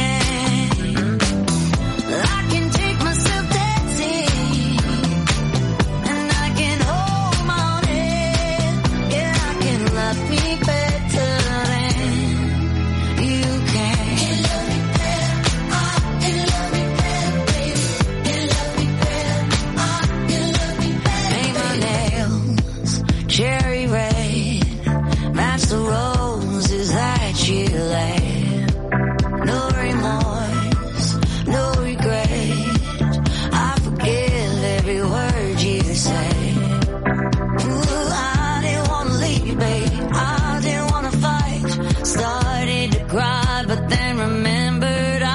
I can take myself dancing, and I can hold my own head. glad. No remorse, no regret. I forgive every word you say. Ooh, I didn't wanna leave, babe. I didn't wanna fight. Started to cry, but then remembered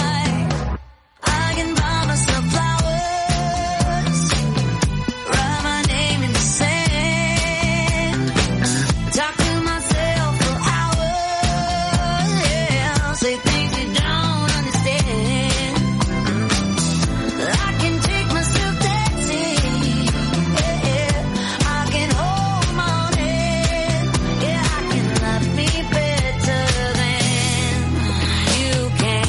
I can buy myself flowers, write my name in the sand, talk to myself for hours, yeah, say things you don't understand. I can take myself dancing, yeah, I can hold my own hand, yeah, I can love me better than you can.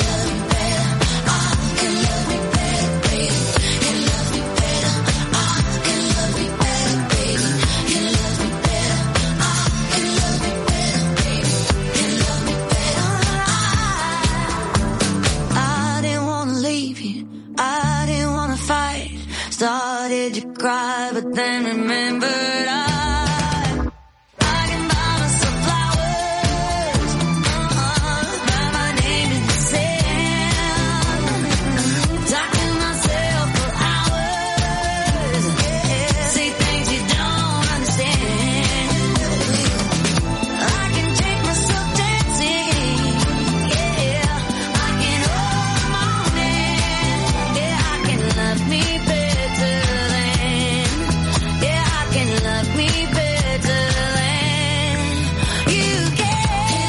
I didn't wanna leave you, I didn't wanna fight. Started to cry, but then remembered I can buy myself flowers, write my name in the sand, talk to myself for hours, yeah, say things you don't understand. I can take myself dancing, yeah, I can hold my own hand, yeah, I can love me better than, yeah, I can love me better than you can.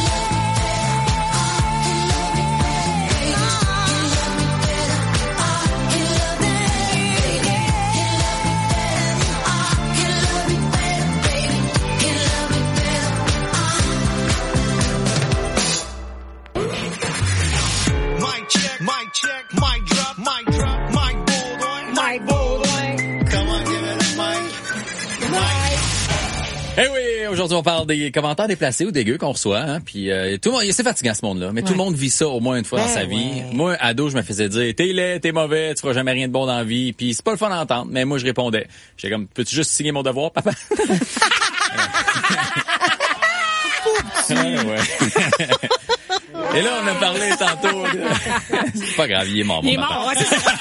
Mic check, mic drop, Mike Baudouin. Come on, give it a mic. Eh oui, aujourd'hui on parle des commentaires déplacés ou dégueux qu'on reçoit, hein. Puis tout le monde, c'est fatigant ce monde-là, mais tout le monde vit ça au moins une fois dans sa vie. Moi, ado, je me faisais dire t'es laid, t'es mauvais, tu feras jamais rien de bon dans la vie. Puis c'est pas le fun d'entendre, mais moi je répondais. J'étais comme peux-tu juste signer mon devoir, papa? Ouais. Et là, on a parlé tantôt. C'est pas grave, il est mort. Il est mort, ouais, c'est ça.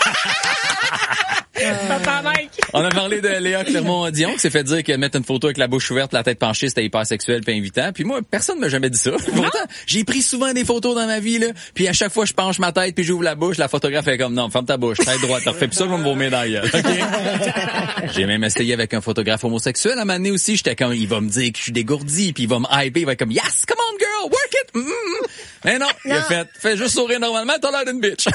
Papa Mike. On a parlé de Léa Clermont-Dion qui s'est fait dire que mettre une photo avec la bouche ouverte, la tête penchée, c'était hyper sexuel puis invitant. Puis moi, personne m'a jamais dit ça. Pourtant, j'ai pris souvent des photos dans ma vie, là. Puis à chaque fois, je penche ma tête puis j'ouvre la bouche, la photographe est comme non, ferme ta bouche, tête droite, t'as refait plus ça, je vais me vomir dans la gueule. Okay? J'ai même essayé avec un photographe homosexuel à un moment donné aussi. J'étais comme, il va me dire que je suis dégourdi puis il va me hyper, il va être comme yes, come on girl, work it. Mais non, il a fait, fais juste sourire normalement, t'as l'air d'une bitch.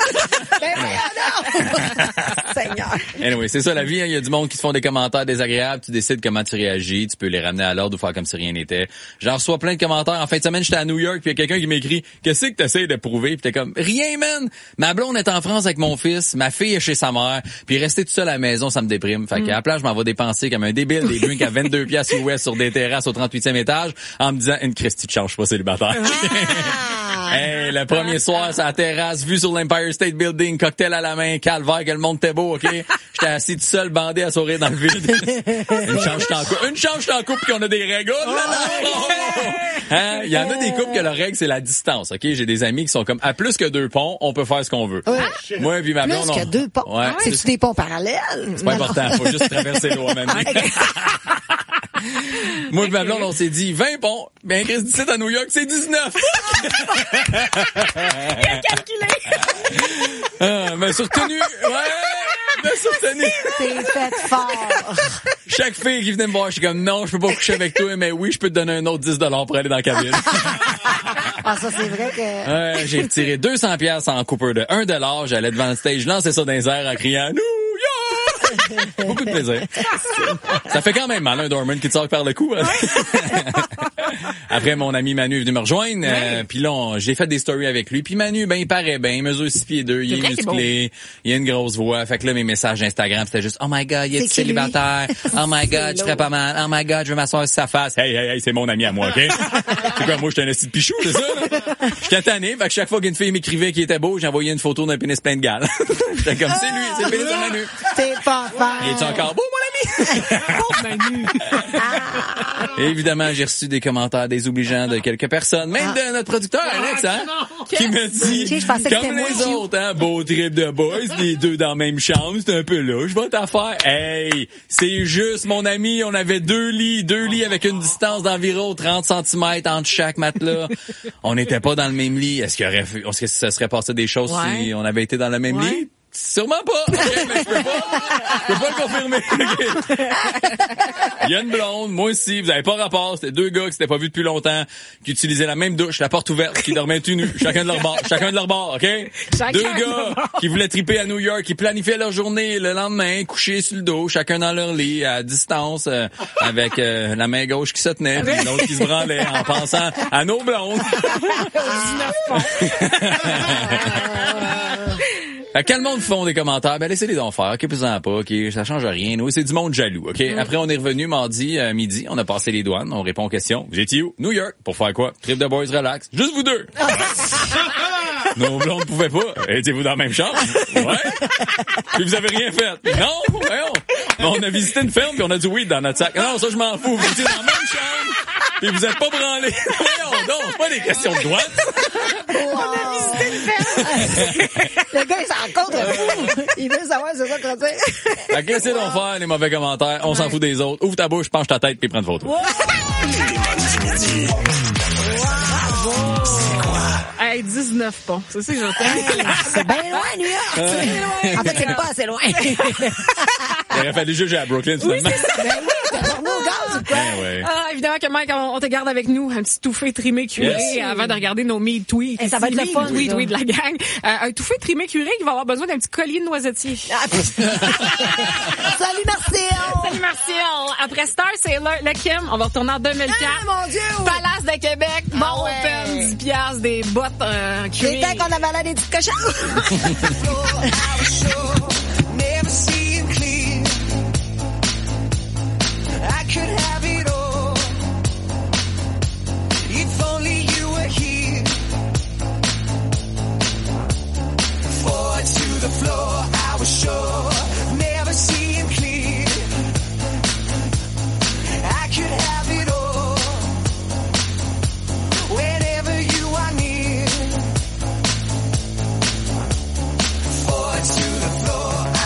Seigneur. Anyway, c'est ça la vie, hein. Il y a du monde qui se font des commentaires désagréables, tu décides comment tu réagis, tu peux les ramener à l'ordre ou faire comme si rien n'était. J'en reçois plein de commentaires. En fin de semaine, j'étais à New York, puis il y a quelqu'un qui m'écrit qu'est-ce que t'essayes de prouver? Puis t'es comme rien, man. Ma blonde est en France avec mon fils, ma fille est chez sa mère, puis rester tout seul à la maison, ça me déprime. Fait qu'à la place, je m'en vais dépenser comme un débile des drinks à 22 piastres US sur des terrasses au 38e étage en me disant une Christie de change pas célibataire. Hey, le premier soir, sur la terrasse, vue sur l'Empire State Building, cocktail à la main, calvaire, que le monde était beau, OK? J'étais assis tout seul, bandé à sourire dans le vide. Une chance, j'étais en couple, puis on a des règles. Oh là là! Hein? Il y en a des couples que leur règle, c'est la distance, OK? J'ai des amis qui sont comme, à plus que 2 ponts, on peut faire ce qu'on veut. Moi puis ma blonde, plus que 2 ponts? Ouais. C'est-tu des ponts parallèles? C'est pas important, faut juste traverser l'eau à maintenant. Moi et ma blonde, on s'est dit 20 ponts. Ben, Chris, 17 à New York, c'est 19. Il a calculé. Mais surtenu. Ouais, mais surtenu. T'es fait fort. Chaque fille qui venait me voir, je suis comme, non, je peux pas coucher avec toi, mais oui, je peux te donner un autre 10$ pour aller dans la cabine. Ah, ça, c'est vrai que... J'ai retiré 200$ en coupeur de 1$. J'allais devant le stage, lancer ça dans les airs en criant, New York! Beaucoup de plaisir. Ça fait quand même mal, un doorman qui te sort par le cou. Hein? Après, mon ami Manu est venu me rejoindre. Puis là, j'ai fait des stories avec lui. Puis Manu, ben il paraît bien. Il mesure 6 pieds 2. Il est musclé. Il a une grosse voix. Fait que là, mes messages Instagram, c'était juste « Oh my God, il est célibataire. Oh my God, je ferais pas mal. Oh my God, je veux m'asseoir sur sa face. Hey, c'est mon ami à moi, OK? » C'est quoi, moi, j'étais un assis de pichou, c'est ça? Là? J'étais tanné. Fait que chaque fois qu'une fille m'écrivait qu'il était beau, j'envoyais une photo d'un pénis plein de gales. J'étais comme « C'est lui, c'est le pénis de Manu. » T'es pas fan. Il est encore beau, mon ami? Pauvre Manu. Et évidemment, j'ai reçu des commentaires désobligeants de quelques personnes, même de notre producteur, Alex, hein, qui me dit, comme les autres, hein, beau trip de boys, les deux dans la même chambre, c'est un peu là, je vais t'affaire. Hey, c'est juste, mon ami, on avait deux lits avec une distance d'environ 30 cm entre chaque matelas. On n'était pas dans le même lit. Est-ce que ça serait passé des choses si on avait été dans le même lit? Sûrement pas. Okay, mais je peux pas le confirmer. Okay. Il y a une blonde, moi aussi, vous avez pas rapport, c'était deux gars qui s'étaient pas vus depuis longtemps, qui utilisaient la même douche, la porte ouverte, qui dormaient tout nus, chacun de leur bord, OK? Deux gars qui voulaient triper à New York, qui planifiaient leur journée le lendemain, couchés sur le dos, chacun dans leur lit, à distance, avec la main gauche qui se tenait, puis l'autre qui se branlait, en pensant à nos blondes. Quel monde font des commentaires? Ben, laissez-les donc faire. OK, plus en pas. OK, ça change rien. Oui, c'est du monde jaloux. OK. Après, on est revenu mardi, midi. On a passé les douanes. On répond aux questions. Vous étiez où? New York. Pour faire quoi? Trip de boys relax. Juste vous deux. Nos blondes pouvaient pas. Étiez-vous dans la même chambre? Ouais. Puis vous avez rien fait. Non, voyons. On a visité une ferme puis on a du weed dans notre sac. Non, ça, je m'en fous. Vous étiez dans la même chambre. Puis vous êtes pas branlés. Voyons donc, pas des questions de douane. On a visité une ferme. Le gars, il s'en compte fou. Il veut savoir c'est ça qu'on dit. Fait que laissez donc faire les mauvais commentaires. On s'en fout des autres. Ouvre ta bouche, penche ta tête puis prends une photo. Wow. Hey, 19 ponts. C'est ça que j'entends. C'est bien loin, New York. En fait, c'est pas assez loin. Il aurait fallu juger à Brooklyn, finalement. Oui, c'est ça. Ben oui, t'as tourné au gaz ou quoi? Ouais. Ah, évidemment que Mike, on te garde avec nous. Un petit touffé trimé curé avant de regarder nos meet tweets. Et ça va être le fun. Oui, de la gang. Un touffé trimé curé qui va avoir besoin d'un petit collier de noisetier. Salut Martial! Salut Martial! Après Star Sailor, le Kim, on va retourner en 2004. Ah, mon Dieu! Palace de Québec, bon open, 10 piastres, des bottes curées. C'est temps qu'on avait l'air des petites cochons. I could have it all if only you were here. Forward to the floor, I was sure, never seeing clear. I could have it all whenever you are near. Forward to the floor,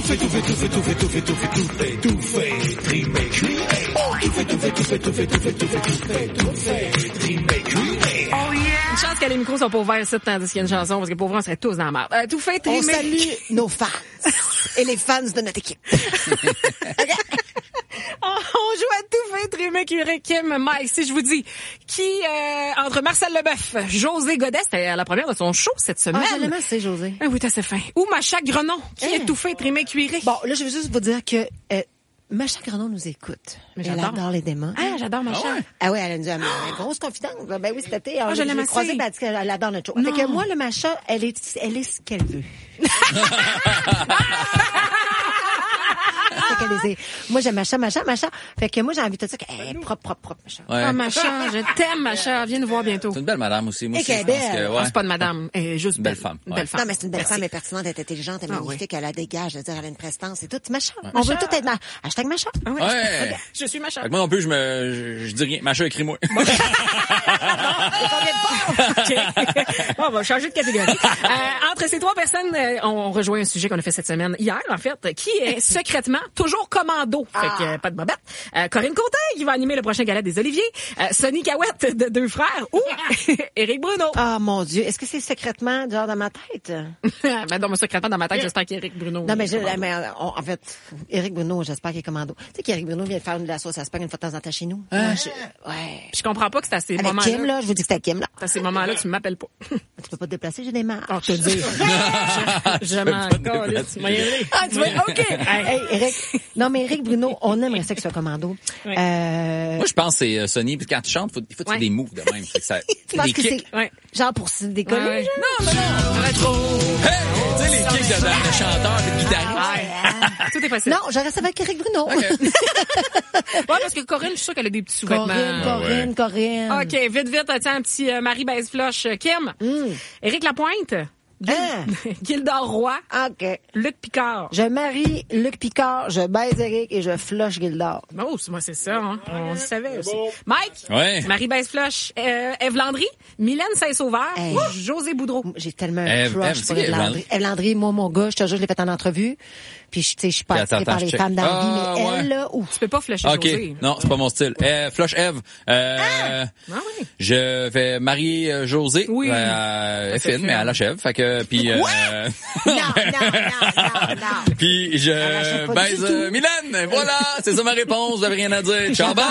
trimé, cuiré. Oh yeah! Une chance que les micros sont pas ouverts ici tandis qu'il y a une chanson, parce que pour vrai, on serait tous dans la merde. Tout fait, trimé. On salue nos fans. Et les fans de notre équipe. Okay? On joue à tout fait, trimé, curé, Kim, Mike. Si je vous dis, qui, entre Marcel Leboeuf, José Godet, c'était à la première de son show cette semaine. Ah, je l'aime assez, José. Ah oui, t'as assez fin. Ou Macha Grenon, qui est tout fait, trimé, cuiré. Bon, là, je veux juste vous dire que, Macha Grenon nous écoute. Mais elle adore les démons. Ah, j'adore Macha. Ah ouais, elle a une grosse confidence. Ben oui, cet été, je l'aime assez. Croisé, elle dit qu'elle adore notre show. Fait que moi, le Macha, elle est ce qu'elle veut. Moi, j'aime Macha. Fait que moi, j'ai envie de te dire qu'elle est propre, Macha. Ouais. Ah, Macha, je t'aime, Macha. Viens nous voir bientôt. C'est une belle madame aussi. Moi, et qu'elle est belle. C'est pas une madame. Elle est juste une belle femme. Belle femme. Non, mais c'est une belle femme, elle est pertinente, elle est intelligente, elle est magnifique, elle a des gages, je veux dire, elle a une prestance et tout. Macha. On veut tout être hashtag Macha. Ouais. Okay. Je suis Macha. Moi non plus, je dis rien. Macha, écris-moi. Okay. Bon, on va changer de catégorie. Entre ces trois personnes, on rejoint un sujet qu'on a fait cette semaine, hier, en fait, qui est secrètement toujours commando. Fait que, pas de bobette. Corinne Côté, qui va animer le prochain gala des Oliviers. Sonny Cahouette de Deux Frères. Ou Éric Bruno. Ah, mon Dieu. Est-ce que c'est secrètement, genre, dans ma tête? Ben non, mais secrètement dans ma tête, j'espère qu'Éric Bruno. Non, mais, en fait, Éric Bruno, j'espère qu'il est commando. Tu sais qu'Éric Bruno vient de faire de la sauce à spag une fois de temps en temps chez nous. Ouais. Je comprends pas que c'est à ces moments-là. Kim, là, je vous dis que c'était Kim, là. C'est à ces moments-là, tu m'appelles pas. Tu peux pas te déplacer, j'ai des marches. Oh, je te dis. Je m'en calisse. Ah, tu vois, OK. Hey, Éric. Non, mais Éric Bruno, on aimerait ça qu'il soit commando. Moi, je pense que c'est Sonny, puis quand tu chantes, il faut que tu aies des moves de même. Ça, tu penses que c'est genre pour se décoller? Non. Trop. Hey! Tu sais, les kicks de le chanteur, le guitariste. Tout est possible. Non, je reste avec Éric Bruno. Ouais, parce que Corinne, je suis sûre qu'elle a des petits sous-vêtements. Corinne. OK, vite, tiens, un petit Marie Baise-Floche. Kim. Éric Lapointe. Gildor Roy. OK. Luc Picard. Je marie Luc Picard, je baise Éric et je flush Gildor. Oh, moi, c'est ça, hein. On le savait aussi. Mike. Ouais. Marie Baise-Floche. Ève Landry. Mylène Saint-Sauveur. José Boudreau. J'ai tellement un crush pour Ève Landry. Ève Landry, moi, mon gars, je te jure, je l'ai fait en entrevue. Puis, tu sais, je suis pas attirée par les femmes dans la vie, mais elle, là, tu peux pas flusher José. Non, c'est pas mon style. Flush Ève. Oui. Je vais marier José. Oui. Elle est fine, mais elle achève. Fait que, puis, Non. Puis, je baise Mylène. Voilà. C'est ça ma réponse. Vous avez rien à dire. Ciao, bye.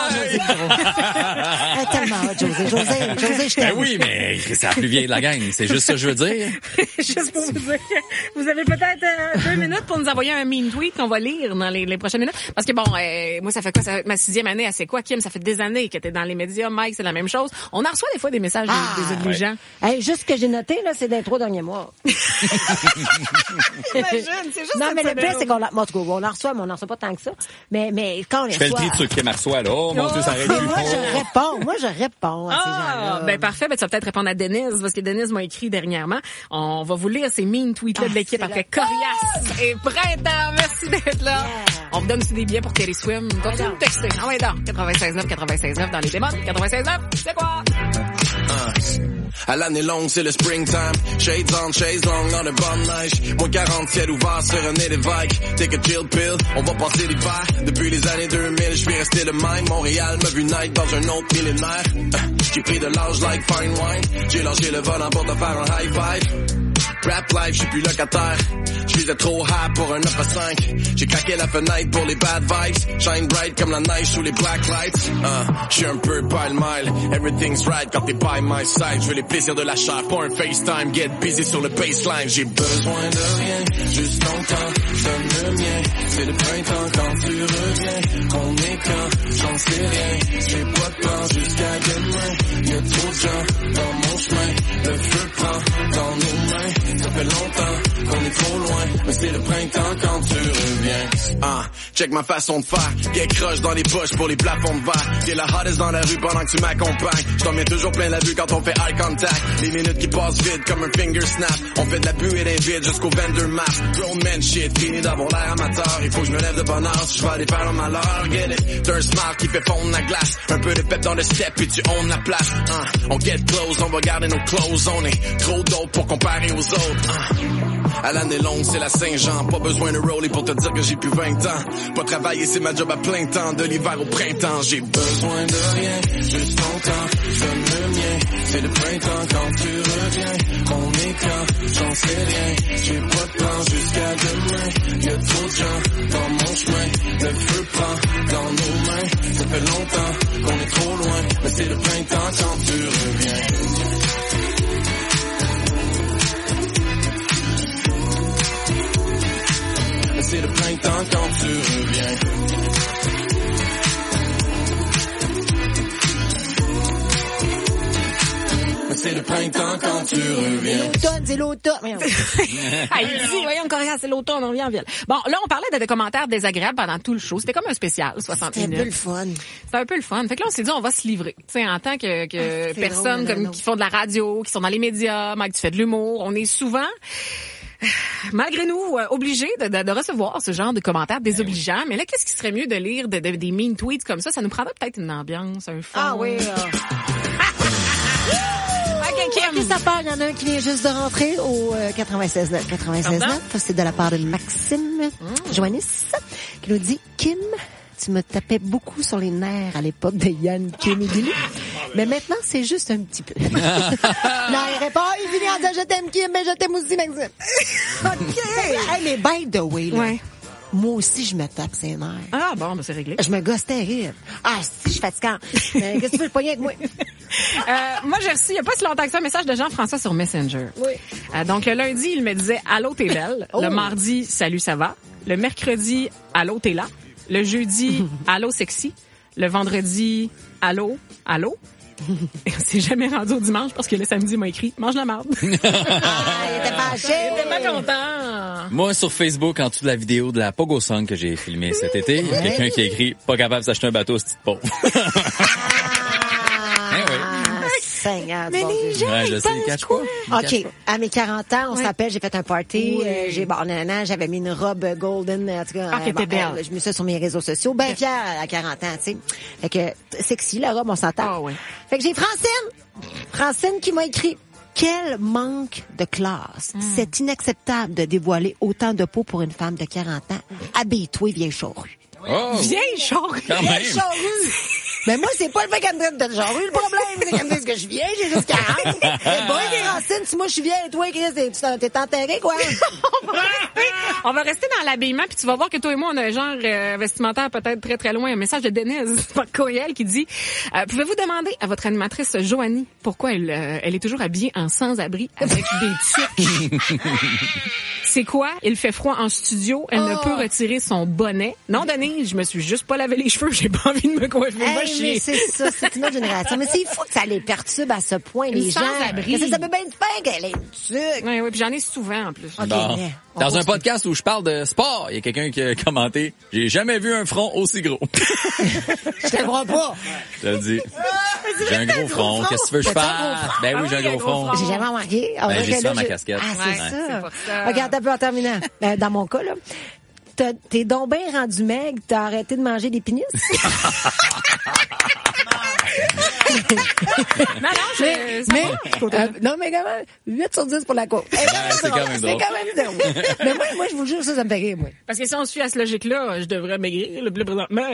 Tellement hot, José, je t'aime. Ben oui, mais c'est la plus vieille de la gang. C'est juste ça que je veux dire. Juste pour vous dire. Vous avez peut-être 2 minutes pour nous envoyer un mean tweet qu'on va lire dans les prochaines minutes. Parce que bon, moi, ça fait quoi? Ça fait ma 6e année, c'est quoi, Kim? Ça fait des années que t'es dans les médias. Mike, c'est la même chose. On en reçoit des fois des messages des gens. Hey, juste ce que j'ai noté, là, c'est des 3 derniers mois. Imagine, c'est juste non, mais le pire, c'est qu'on en reçoit, mais on n'en reçoit pas tant que ça. Mais quand on les reçoit... Je fais le tri de trucs qu'elle reçoit, là. Oh, mon Dieu, ça arrête. Moi, je réponds à ces gens-là. Ben, parfait. Ben, tu vas peut-être répondre à Denise, parce que Denise m'a écrit dernièrement. On va vous lire ces mean tweets-là de l'équipe après Corias et Printemps. Merci d'être là. Yeah. On vous donne aussi des billets pour Terry Swim. Continuez de texter. Ah ouais, donc. 96.9 dans les démons. 96.9, c'est quoi? À l'année longue, c'est le springtime. Shades on, shades long, dans le bon neige. Moins 40, ciel ouvert sur René Lévesque. Take a chill pill, on va passer l'hiver. Depuis les années 2000, je suis resté le même. Montréal m'a vu naître dans un autre millénaire. J'ai pris de l'âge like fine wine. J'ai lâché le volant pour te faire un high five. Rap life, j'suis plus locataire. J'visais trop high pour un 9 à 5. J'ai craqué la fenêtre pour les bad vibes. Shine bright comme la neige sous les black lights. J'suis un peu pile-mile. Everything's right quand t'es by my side. J'veux les plaisirs de la chair, pas un FaceTime. Get busy sur le baseline. J'ai besoin de rien, juste ton temps. J'donne le mien. C'est le printemps quand tu reviens. On est quand, j'en sais rien. J'ai pas de plan jusqu'à demain. Y'a trop de gens dans mon chemin. Le feu prend dans nos mains. Ça fait longtemps qu'on est trop loin, mais c'est le printemps quand tu reviens. Check ma façon de faire, get croche dans les poches pour les plafonds de verre. T'es la hottest dans la rue pendant que tu m'accompagnes. J't'en mets toujours plein la vue quand on fait eye contact. Les minutes qui passent vite comme un finger snap. On fait de la buée d'un vide jusqu'au vendor map. Grown man shit, fini d'avoir l'air amateur. Il faut que je me lève de bonne heure si je vais aller faire un malheur. Get it, t'as un smile qui fait fondre la glace. Un peu de pep dans le step puis tu own la place. On get close, on va garder nos clothes. On est trop dope pour comparer aux autres. À l'année longue, c'est la Saint-Jean. Pas besoin de roller pour te dire que j'ai plus 20 ans. Pas travailler, c'est ma job à plein temps. De l'hiver au printemps, j'ai besoin de rien. Juste ton temps, donne le mien. C'est le printemps quand tu reviens. On est quand, j'en sais rien. J'ai pas de plan jusqu'à demain. Y'a trop de gens dans mon chemin. Le feu prend dans nos mains. Ça fait longtemps qu'on est trop loin. Mais c'est le printemps quand tu reviens. C'est le printemps quand tu reviens. C'est le printemps quand tu reviens. C'est l'automne. Il dit, voyons, Coréa, c'est l'automne, on vient en ville. Bon, là, on parlait de des commentaires désagréables pendant tout le show. C'était comme un spécial, 60 minutes. C'était un peu le fun. C'était un peu le fun. Fait que là, on s'est dit, on va se livrer. Tu sais, en tant que personnes comme qui font de la radio, qui sont dans les médias, qui font de l'humour, on est souvent... malgré nous, obligés de recevoir ce genre de commentaires désobligeants. Mais là, qu'est-ce qui serait mieux de lire des mean tweets comme ça? Ça nous prendrait peut-être une ambiance, un fond. Ah oui. Qui ça part? Il y en a un qui vient juste de rentrer au 96.9. 96.9, c'est de la part de Maxime Joannis, qui nous dit « Kim, tu me tapais beaucoup sur les nerfs à l'époque de Yann, Kim et Billy. Mais maintenant, c'est juste un petit peu. » Non, il répond « Il finit en disant « Je t'aime, Kim, mais je t'aime aussi, Maxime. » OK! Hey, mais by the way, là, moi aussi, je me tape ses nerfs. Ah bon, ben c'est réglé. Je me gosse terrible. Ah, si, je suis fatigante. Qu'est-ce que tu veux le pogner avec moi? Moi, j'ai reçu, il n'y a pas si longtemps que ça, un message de Jean-François sur Messenger. Oui. Donc, le lundi, il me disait « Allô, t'es belle. » Le mardi, « Salut, ça va. » Le mercredi, « Allô, t'es là. » Le jeudi, « Allô, sexy. » Le vendredi, « Allô, allô. » Et on s'est jamais rendu au dimanche parce que le samedi, il m'a écrit « Mange la marde. » il était fâché. Il était pas content. Moi, sur Facebook, en dessous de la vidéo de la Pogo Song que j'ai filmée cet été, il y a quelqu'un qui a écrit « Pas capable de s'acheter un bateau, cette petite pauvre. » Seigneur, mais les gens, je sais, ils cachent pas. OK. À mes 40 ans, on s'appelle, j'ai fait un party. J'avais mis une robe golden. En tout cas, t'étais belle. Je me suis sur mes réseaux sociaux. Ben fière à 40 ans, tu sais. Fait que, sexy, la robe, on s'entend. Fait que j'ai Francine qui m'a écrit. Quel manque de classe. C'est inacceptable de dévoiler autant de peau pour une femme de 40 ans. Habille-toi, vieille charrue. Oh. Vieille charrue. Vieille charrue. Mais moi, c'est pas le fait qu'elle me traite de charrue. Le problème, c'est qu'elle me dit que je suis vieille, j'ai juste 40. C'est bon, les racines, si moi je suis vieille, toi, Chris, t'es enterré, quoi. On va rester dans l'habillement, puis tu vas voir que toi et moi, on a un genre vestimentaire peut-être très, très loin. Un message de Denise par courriel qui dit pouvez-vous demander à votre animatrice Joanie pourquoi elle est toujours habillée en sans-abri avec des tucs? C'est quoi? Il fait froid en studio, elle ne peut retirer son bonnet. Non, Denise, je me suis juste pas lavé les cheveux, j'ai pas envie de me coiffer. Mais c'est ça, c'est une autre génération. Mais c'est fou que ça les perturbe à ce point, les gens. Sans-abri. Ça peut bien te faire qu'elle ait une tuque. Oui, puis j'en ai souvent en plus. Okay, bon. Dans un podcast où je parle de sport, il y a quelqu'un qui a commenté « J'ai jamais vu un front aussi gros. » Je te crois pas. Je te le dis. J'ai un gros front. Qu'est-ce que tu veux que je fasse? Ben oui, j'ai un gros front. J'ai jamais remarqué. Ben, j'ai ça ma casquette. Ah, c'est ça. Regarde, un peu en terminant. Dans mon cas, là, t'es donc bien rendu maigre, t'as arrêté de manger des pénis. Non, mais quand même, 8 sur 10 pour la côte. C'est quand même drôle. C'est quand même drôle. Mais moi, je vous jure, ça me fait rire, moi. Parce que si on suit à ce logique-là, je devrais maigrir le plus présentement.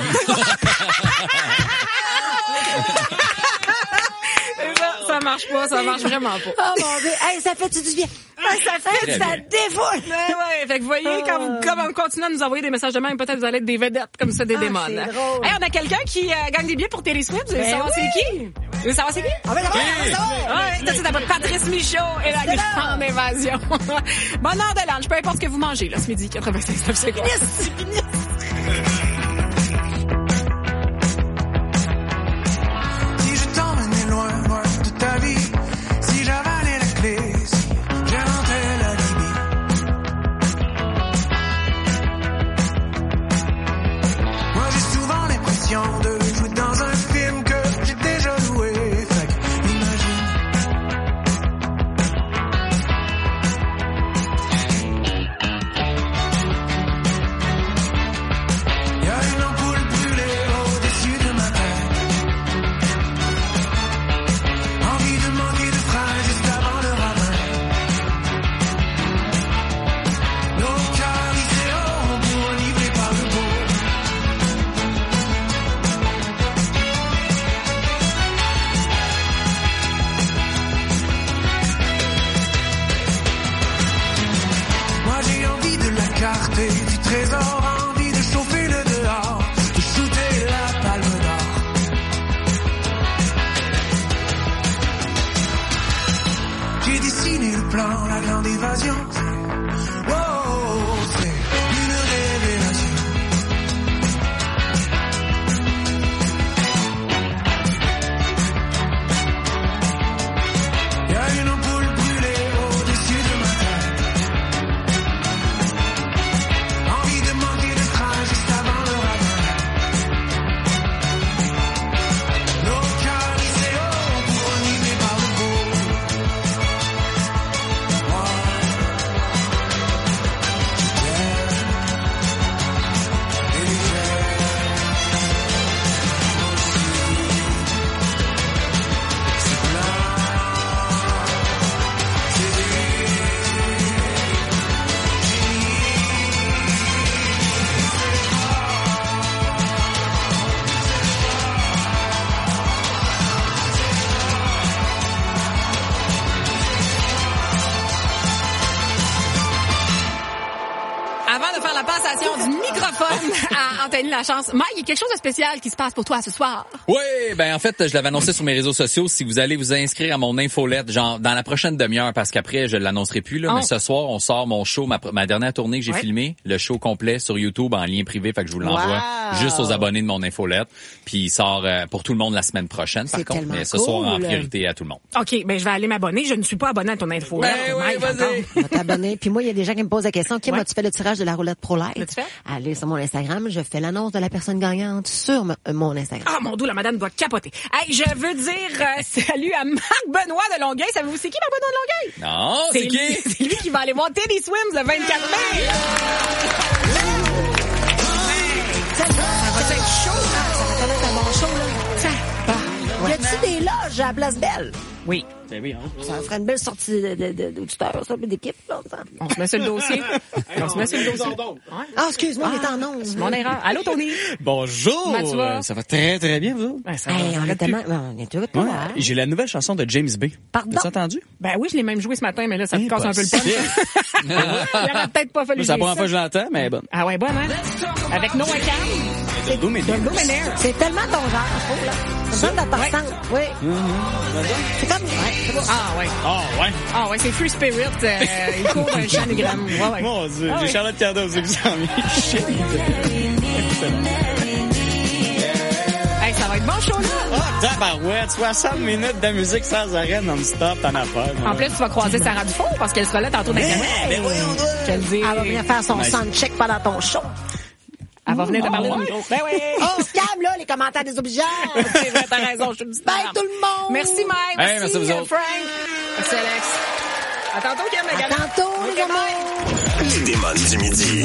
Ça marche pas, ça marche vraiment pas. Oh mon Dieu, hey, ça fait du bien. Ça fait, ça défoule. Ouais, fait que vous voyez, quand on continue à nous envoyer des messages de même, peut-être vous allez être des vedettes comme ça, des démons. C'est drôle. Hey, on a quelqu'un qui gagne des billets pour Taylor Swift. Vous voulez savoir c'est qui? Vous voulez savoir c'est qui? On va savoir. Ouais, c'est d'abord Patrice Michaud et la grande évasion. Bonne heure de lunch, peu importe ce que vous mangez, là, ce midi, 96 9 secondes. C'est fini. Si je t'emmenais loin de ta vie, si j'avalais la clé, si j'inventais la limite. Moi j'ai souvent l'impression de jouer dans un film que j'ai déjà joué. Fait que imagine. Y a une ampoule brûlée au-dessus de ma tête. Envie de manquer de frein juste avant le ravin. Anthony Lachance. Mike, il y a quelque chose de spécial qui se passe pour toi ce soir. Oui, ben en fait, je l'avais annoncé sur mes réseaux sociaux. Si vous allez vous inscrire à mon infolette, genre dans la prochaine demi-heure, parce qu'après, je l'annoncerai plus, là, mais ce soir, on sort mon show, ma dernière tournée que j'ai filmée, le show complet sur YouTube en lien privé, fait que je vous l'envoie juste aux abonnés de mon infolette. Puis il sort pour tout le monde la semaine prochaine, par contre, mais ce soir en priorité à tout le monde. OK, ben je vais aller m'abonner. Je ne suis pas abonné à ton infolette. Ben oui, vas-y. On va t'abonner. Puis moi, il y a des gens qui me posent la question, Kim, as-tu fait le tirage de la roulette Pro Life? L'as-tu fait? Allez sur mon Instagram, je fais l'annonce de la personne gagnante sur mon Instagram. Ah, mon Dieu, la madame doit capoter. Hey, je veux dire salut à Marc Benoît de Longueuil. Savez-vous c'est qui Marc Benoît de Longueuil? Non, c'est qui? C'est lui qui va aller voir Teddy Swims le 24 mai. Ça va être chaud. Ça va connaître un bon show, là. Y a-tu des loges à la Place Belle? Oui. Ben oui, hein. Ça ferait une belle sortie d'auditeurs, ça, puis d'équipe, là. On se met sur le dossier. Ah, excuse-moi, il est en ondes. C'est mon erreur. Allô, Tony? Bonjour. Comment tu vas? Ça va très, très bien, vous? Ben, ça Hey, on est tellement... On est heureux de toi, hein? J'ai la nouvelle chanson de James B. Pardon? T'as entendu? Ben oui, je l'ai même joué ce matin, mais là, ça te casse un peu le punch. Il aurait peut-être pas fallu C'est la dire première fois que je l'entends, mais bon. Ah ouais, bonne, hein? Avec Noah Cam. C'est Dominaire. C'est tellement ton genre, je trouve, là. C'est comme dans ta sang. Oui. C'est comme... c'est beau. Ah ouais. Ah, ouais. Ah ouais, c'est Free Spirit. Il court d'un chanogramme. Ouais, ouais. Mon Dieu, Ah j'ai ouais. Charlotte Cardin aussi qui s'en vient. Hey, ça va être bon show, là. Ah, tabarouette, 60 minutes de musique sans arrêt non-stop, t'en as peur. En plus, tu vas croiser Sarah Dufour parce qu'elle sera là tantôt dans la caméra. Ben voyons donc. Qu'elle dit... Elle va venir faire son soundcheck pendant ton show. Elle va venir te parler dans le micro. Ben oui. Oh, se calme, là, les commentaires désobligeants. C'est vrai, t'as raison, je suis une petite Bye, madame. tout le monde. Merci, Mike. Hey, merci à vous autres. Frank. Merci, Alex. À tantôt, Kim, la À galère. tantôt, les amours. Les démons du midi.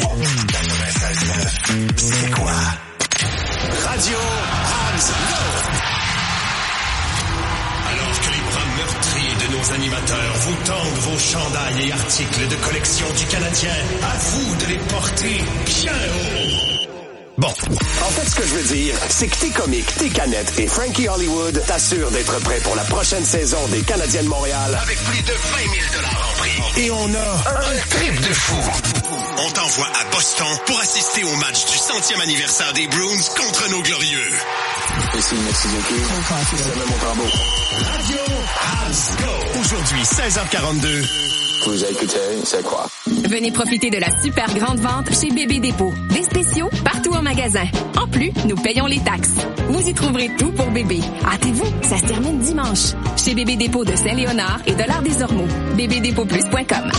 C'est quoi? Radio Hans. Alors que les bras meurtriers de nos animateurs vous tendent vos chandails et articles de collection du Canadien, à vous de les porter bien haut. Bon, en fait, ce que je veux dire, c'est que tes comiques, tes canettes et Frankie Hollywood t'assurent d'être prêt pour la prochaine saison des Canadiens de Montréal avec plus de 20 000 $ en prix. Et on a un trip de fou. On t'envoie à Boston pour assister au match du 100e anniversaire des Bruins contre nos glorieux. Ici, merci beaucoup. C'est mon tambour. Radio Has Go. Aujourd'hui, 16h42. Vous écoutez, c'est quoi? Venez profiter de la super grande vente chez Bébé Dépôt. Des spéciaux partout en magasin. En plus, nous payons les taxes. Vous y trouverez tout pour bébé. Hâtez-vous, ça se termine dimanche. Chez Bébé Dépôt de Saint-Léonard et de l'Art des Ormeaux. bébédépôtplus.com.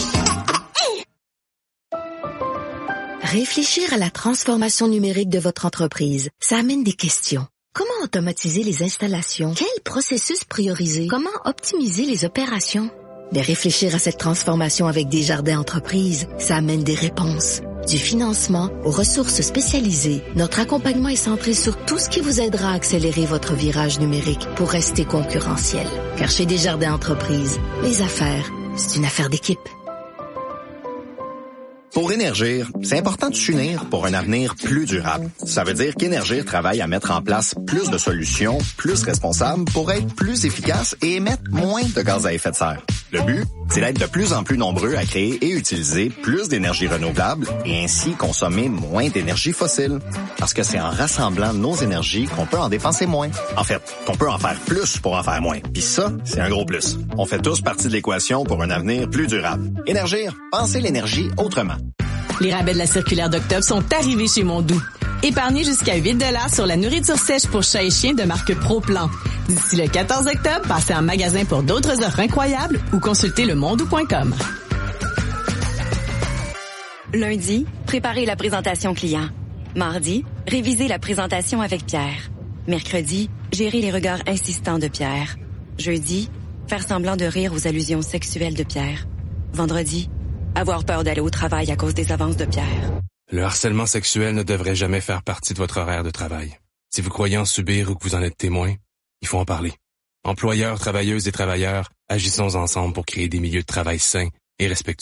Réfléchir à la transformation numérique de votre entreprise, ça amène des questions. Comment automatiser les installations? Quel processus prioriser? Comment optimiser les opérations? De réfléchir à cette transformation avec Desjardins Entreprises, ça amène des réponses. Du financement aux ressources spécialisées, notre accompagnement est centré sur tout ce qui vous aidera à accélérer votre virage numérique pour rester concurrentiel. Car chez Desjardins Entreprises, les affaires, c'est une affaire d'équipe. Pour Énergir, c'est important de s'unir pour un avenir plus durable. Ça veut dire qu'Énergir travaille à mettre en place plus de solutions, plus responsables pour être plus efficace et émettre moins de gaz à effet de serre. Le but, c'est d'être de plus en plus nombreux à créer et utiliser plus d'énergie renouvelable et ainsi consommer moins d'énergie fossile. Parce que c'est en rassemblant nos énergies qu'on peut en dépenser moins. En fait, qu'on peut en faire plus pour en faire moins. Puis ça, c'est un gros plus. On fait tous partie de l'équation pour un avenir plus durable. Énergir, pensez l'énergie autrement. Les rabais de la circulaire d'octobre sont arrivés chez Mondou. Épargnez jusqu'à 8 $ sur la nourriture sèche pour chats et chiens de marque ProPlan. D'ici le 14 octobre, passez en magasin pour d'autres offres incroyables ou consultez le mondou.com. Lundi, préparez la présentation client. Mardi, révisez la présentation avec Pierre. Mercredi, gérez les regards insistants de Pierre. Jeudi, faire semblant de rire aux allusions sexuelles de Pierre. Vendredi, avoir peur d'aller au travail à cause des avances de Pierre. Le harcèlement sexuel ne devrait jamais faire partie de votre horaire de travail. Si vous croyez en subir ou que vous en êtes témoin, il faut en parler. Employeurs, travailleuses et travailleurs, agissons ensemble pour créer des milieux de travail sains et respectueux.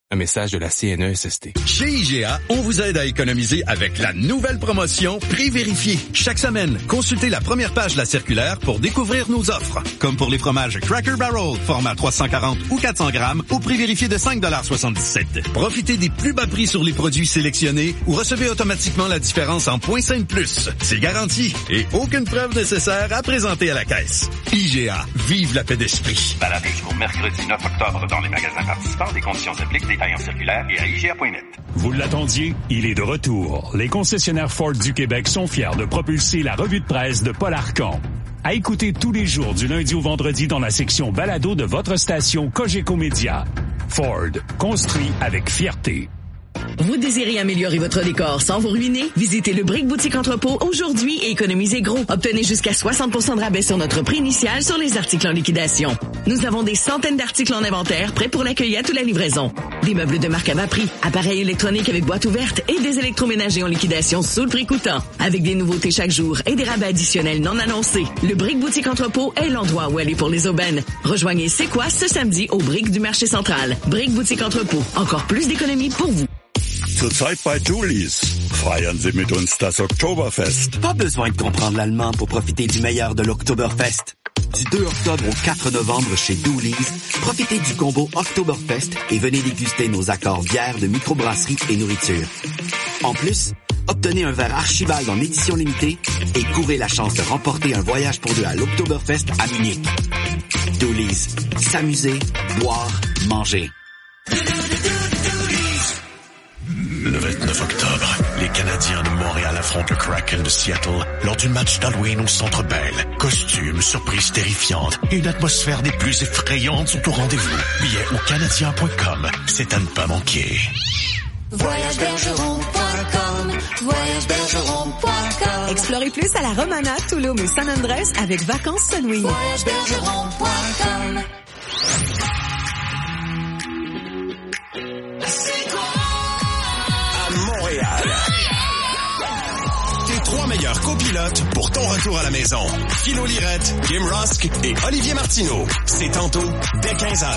Un message de la CNESST. Chez IGA, on vous aide à économiser avec la nouvelle promotion Prix vérifié. Chaque semaine, consultez la première page de la circulaire pour découvrir nos offres. Comme pour les fromages Cracker Barrel, format 340 ou 400 grammes, au prix vérifié de 5,77 $. Profitez des plus bas prix sur les produits sélectionnés ou recevez automatiquement la différence en points 5+. C'est garanti et aucune preuve nécessaire à présenter à la caisse. IGA, vive la paix d'esprit. Valable jusqu'au mercredi 9 octobre dans les magasins participants. Des conditions s'appliquent. Détails en circulaire et à IGA.net. Vous l'attendiez? Il est de retour. Les concessionnaires Ford du Québec sont fiers de propulser la revue de presse de Paul Arcand. À écouter tous les jours du lundi au vendredi dans la section balado de votre station Cogeco Média. Ford, construit avec fierté. Vous désirez améliorer votre décor sans vous ruiner? Visitez le Brick Boutique Entrepôt aujourd'hui et économisez gros. Obtenez jusqu'à 60% de rabais sur notre prix initial sur les articles en liquidation. Nous avons des centaines d'articles en inventaire prêts pour l'accueil à toute la livraison. Des meubles de marque à bas prix, appareils électroniques avec boîte ouverte et des électroménagers en liquidation sous le prix coûtant. Avec des nouveautés chaque jour et des rabais additionnels non annoncés. Le Brick Boutique Entrepôt est l'endroit où aller pour les aubaines. Rejoignez C'est quoi ce samedi au Brick du marché central. Brick Boutique Entrepôt. Encore plus d'économies pour vous. Zurzeit bei Julis. Feiern Sie mit uns das Oktoberfest. Pas besoin de comprendre l'allemand pour profiter du meilleur de l'Oktoberfest. Du 2 octobre au 4 novembre chez Dooley's, profitez du combo Oktoberfest et venez déguster nos accords bières de microbrasserie et nourriture. En plus, obtenez un verre Archibald en édition limitée et courez la chance de remporter un voyage pour deux à l'Oktoberfest à Munich. Dooley's. S'amuser, boire, manger. Le 29 octobre, les Canadiens de Montréal affrontent le Kraken de Seattle lors du match d'Halloween au Centre Bell. Costumes, surprises terrifiantes et une atmosphère des plus effrayantes sont au rendez-vous. Billets au canadien.com, c'est à ne pas manquer. Voyagebergeron.com, voyagebergeron.com. Explorez plus à la Romana, Tulum et San Andrés avec Vacances Sunwing. Voyagebergeron.com. Montréal. Tes trois meilleurs copilotes pour ton retour à la maison. Philo Lirette, Kim Rusk et Olivier Martineau. C'est tantôt dès 15h.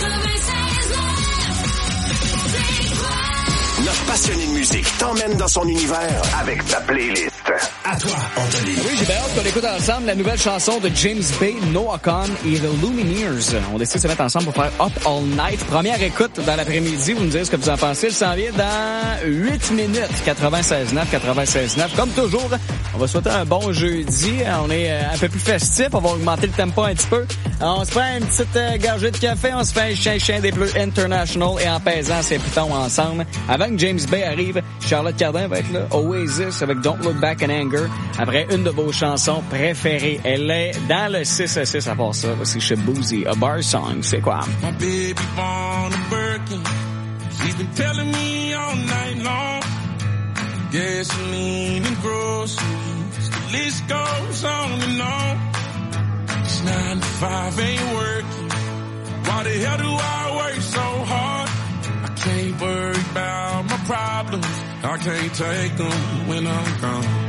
Notre passionné de musique t'emmène dans son univers avec ta playlist. À toi, Anthony. Oui, j'ai bien hâte qu'on écoute ensemble la nouvelle chanson de James Bay, Noah Kahn et The Lumineers. On décide de se mettre ensemble pour faire Up All Night. Première écoute dans l'après-midi. Vous nous direz ce que vous en pensez. Il s'en vient dans 8 minutes. 96.9. Comme toujours, on va souhaiter un bon jeudi. On est un peu plus festif. On va augmenter le tempo un petit peu. On se prend une petite gorgée de café. On se fait un chien des Bleus International et en pesant ses pitons ensemble. Avant que James Bay arrive, Charlotte Cardin va être là. Oasis avec Don't Look Back in Anger. Après une de vos chansons préférées. Elle est dans le 6 à 6 à part ça. Voici chez Boozy, A Bar Song. C'est quoi? My baby born a Birkin. She's been telling me all night long. Gasoline and groceries. The list goes on and on. This 9 to 5 ain't working. Why the hell do I work so hard? I can't worry about my problems. I can't take them when I'm gone.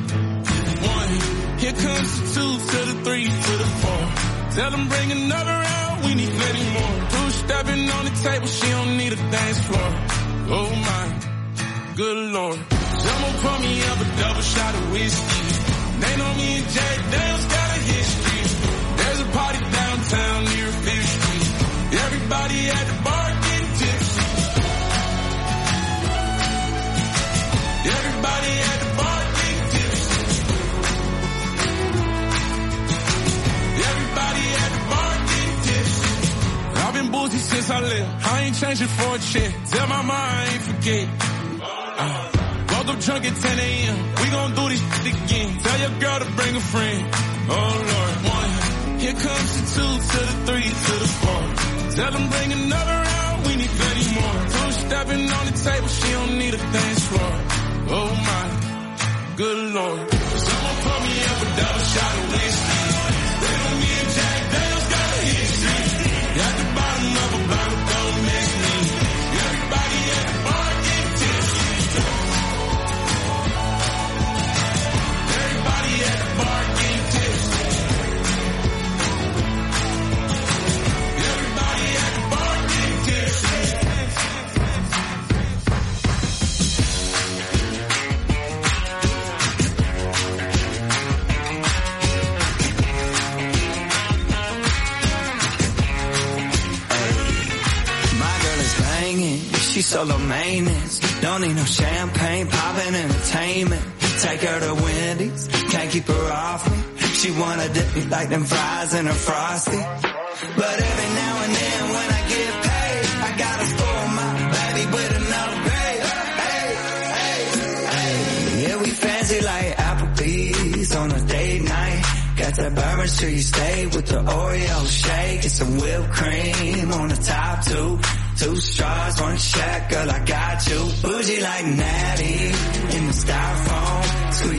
1, here comes the 2 to the 3 to the 4. Tell them bring another round, we need plenty more. 2 stepping on the table, she don't need a dance floor. Oh my, good Lord. Someone pour me up a double shot of whiskey. They know me and Jack Daniels got a history. There's a party downtown near 5th Street. Everybody at the bar getting tipsy. Everybody at the bar getting tipsy. Everybody at the bar getting tipsy. I've been boozy since I left. I ain't changing for a check. Tell my mom I ain't forget. Woke up drunk at 10 a.m. We gon' do this shit again. Tell your girl to bring a friend. Oh Lord. 1, here comes the 2 to the 3 to the 4. Tell them bring another round. We need plenty more. 2 stepping on the table. She don't need a dance floor. Oh my, good Lord. Someone pour me up a double shot of whiskey. They know me and Jack Daniels got a history. At the bottom of a bottle, don't miss me. Everybody at the bar getting tipsy. Everybody at the bar getting tipsy. Everybody at the bar getting tipsy. solo maintenance. Don't need no champagne, poppin' entertainment. Take her to Wendy's, can't keep her off me. She wanna dip me like them fries in a Frosty. But every now and then when I get paid, I gotta spoil my baby with an upgrade. Hey, hey, hey. Yeah, we fancy like Applebee's on a date night. Got that Bourbon Street steak with the Oreo shake. Get some whipped cream on the top two. 2 straws, 1 check, girl, I got you. Bougie like Natty in the styrofoam.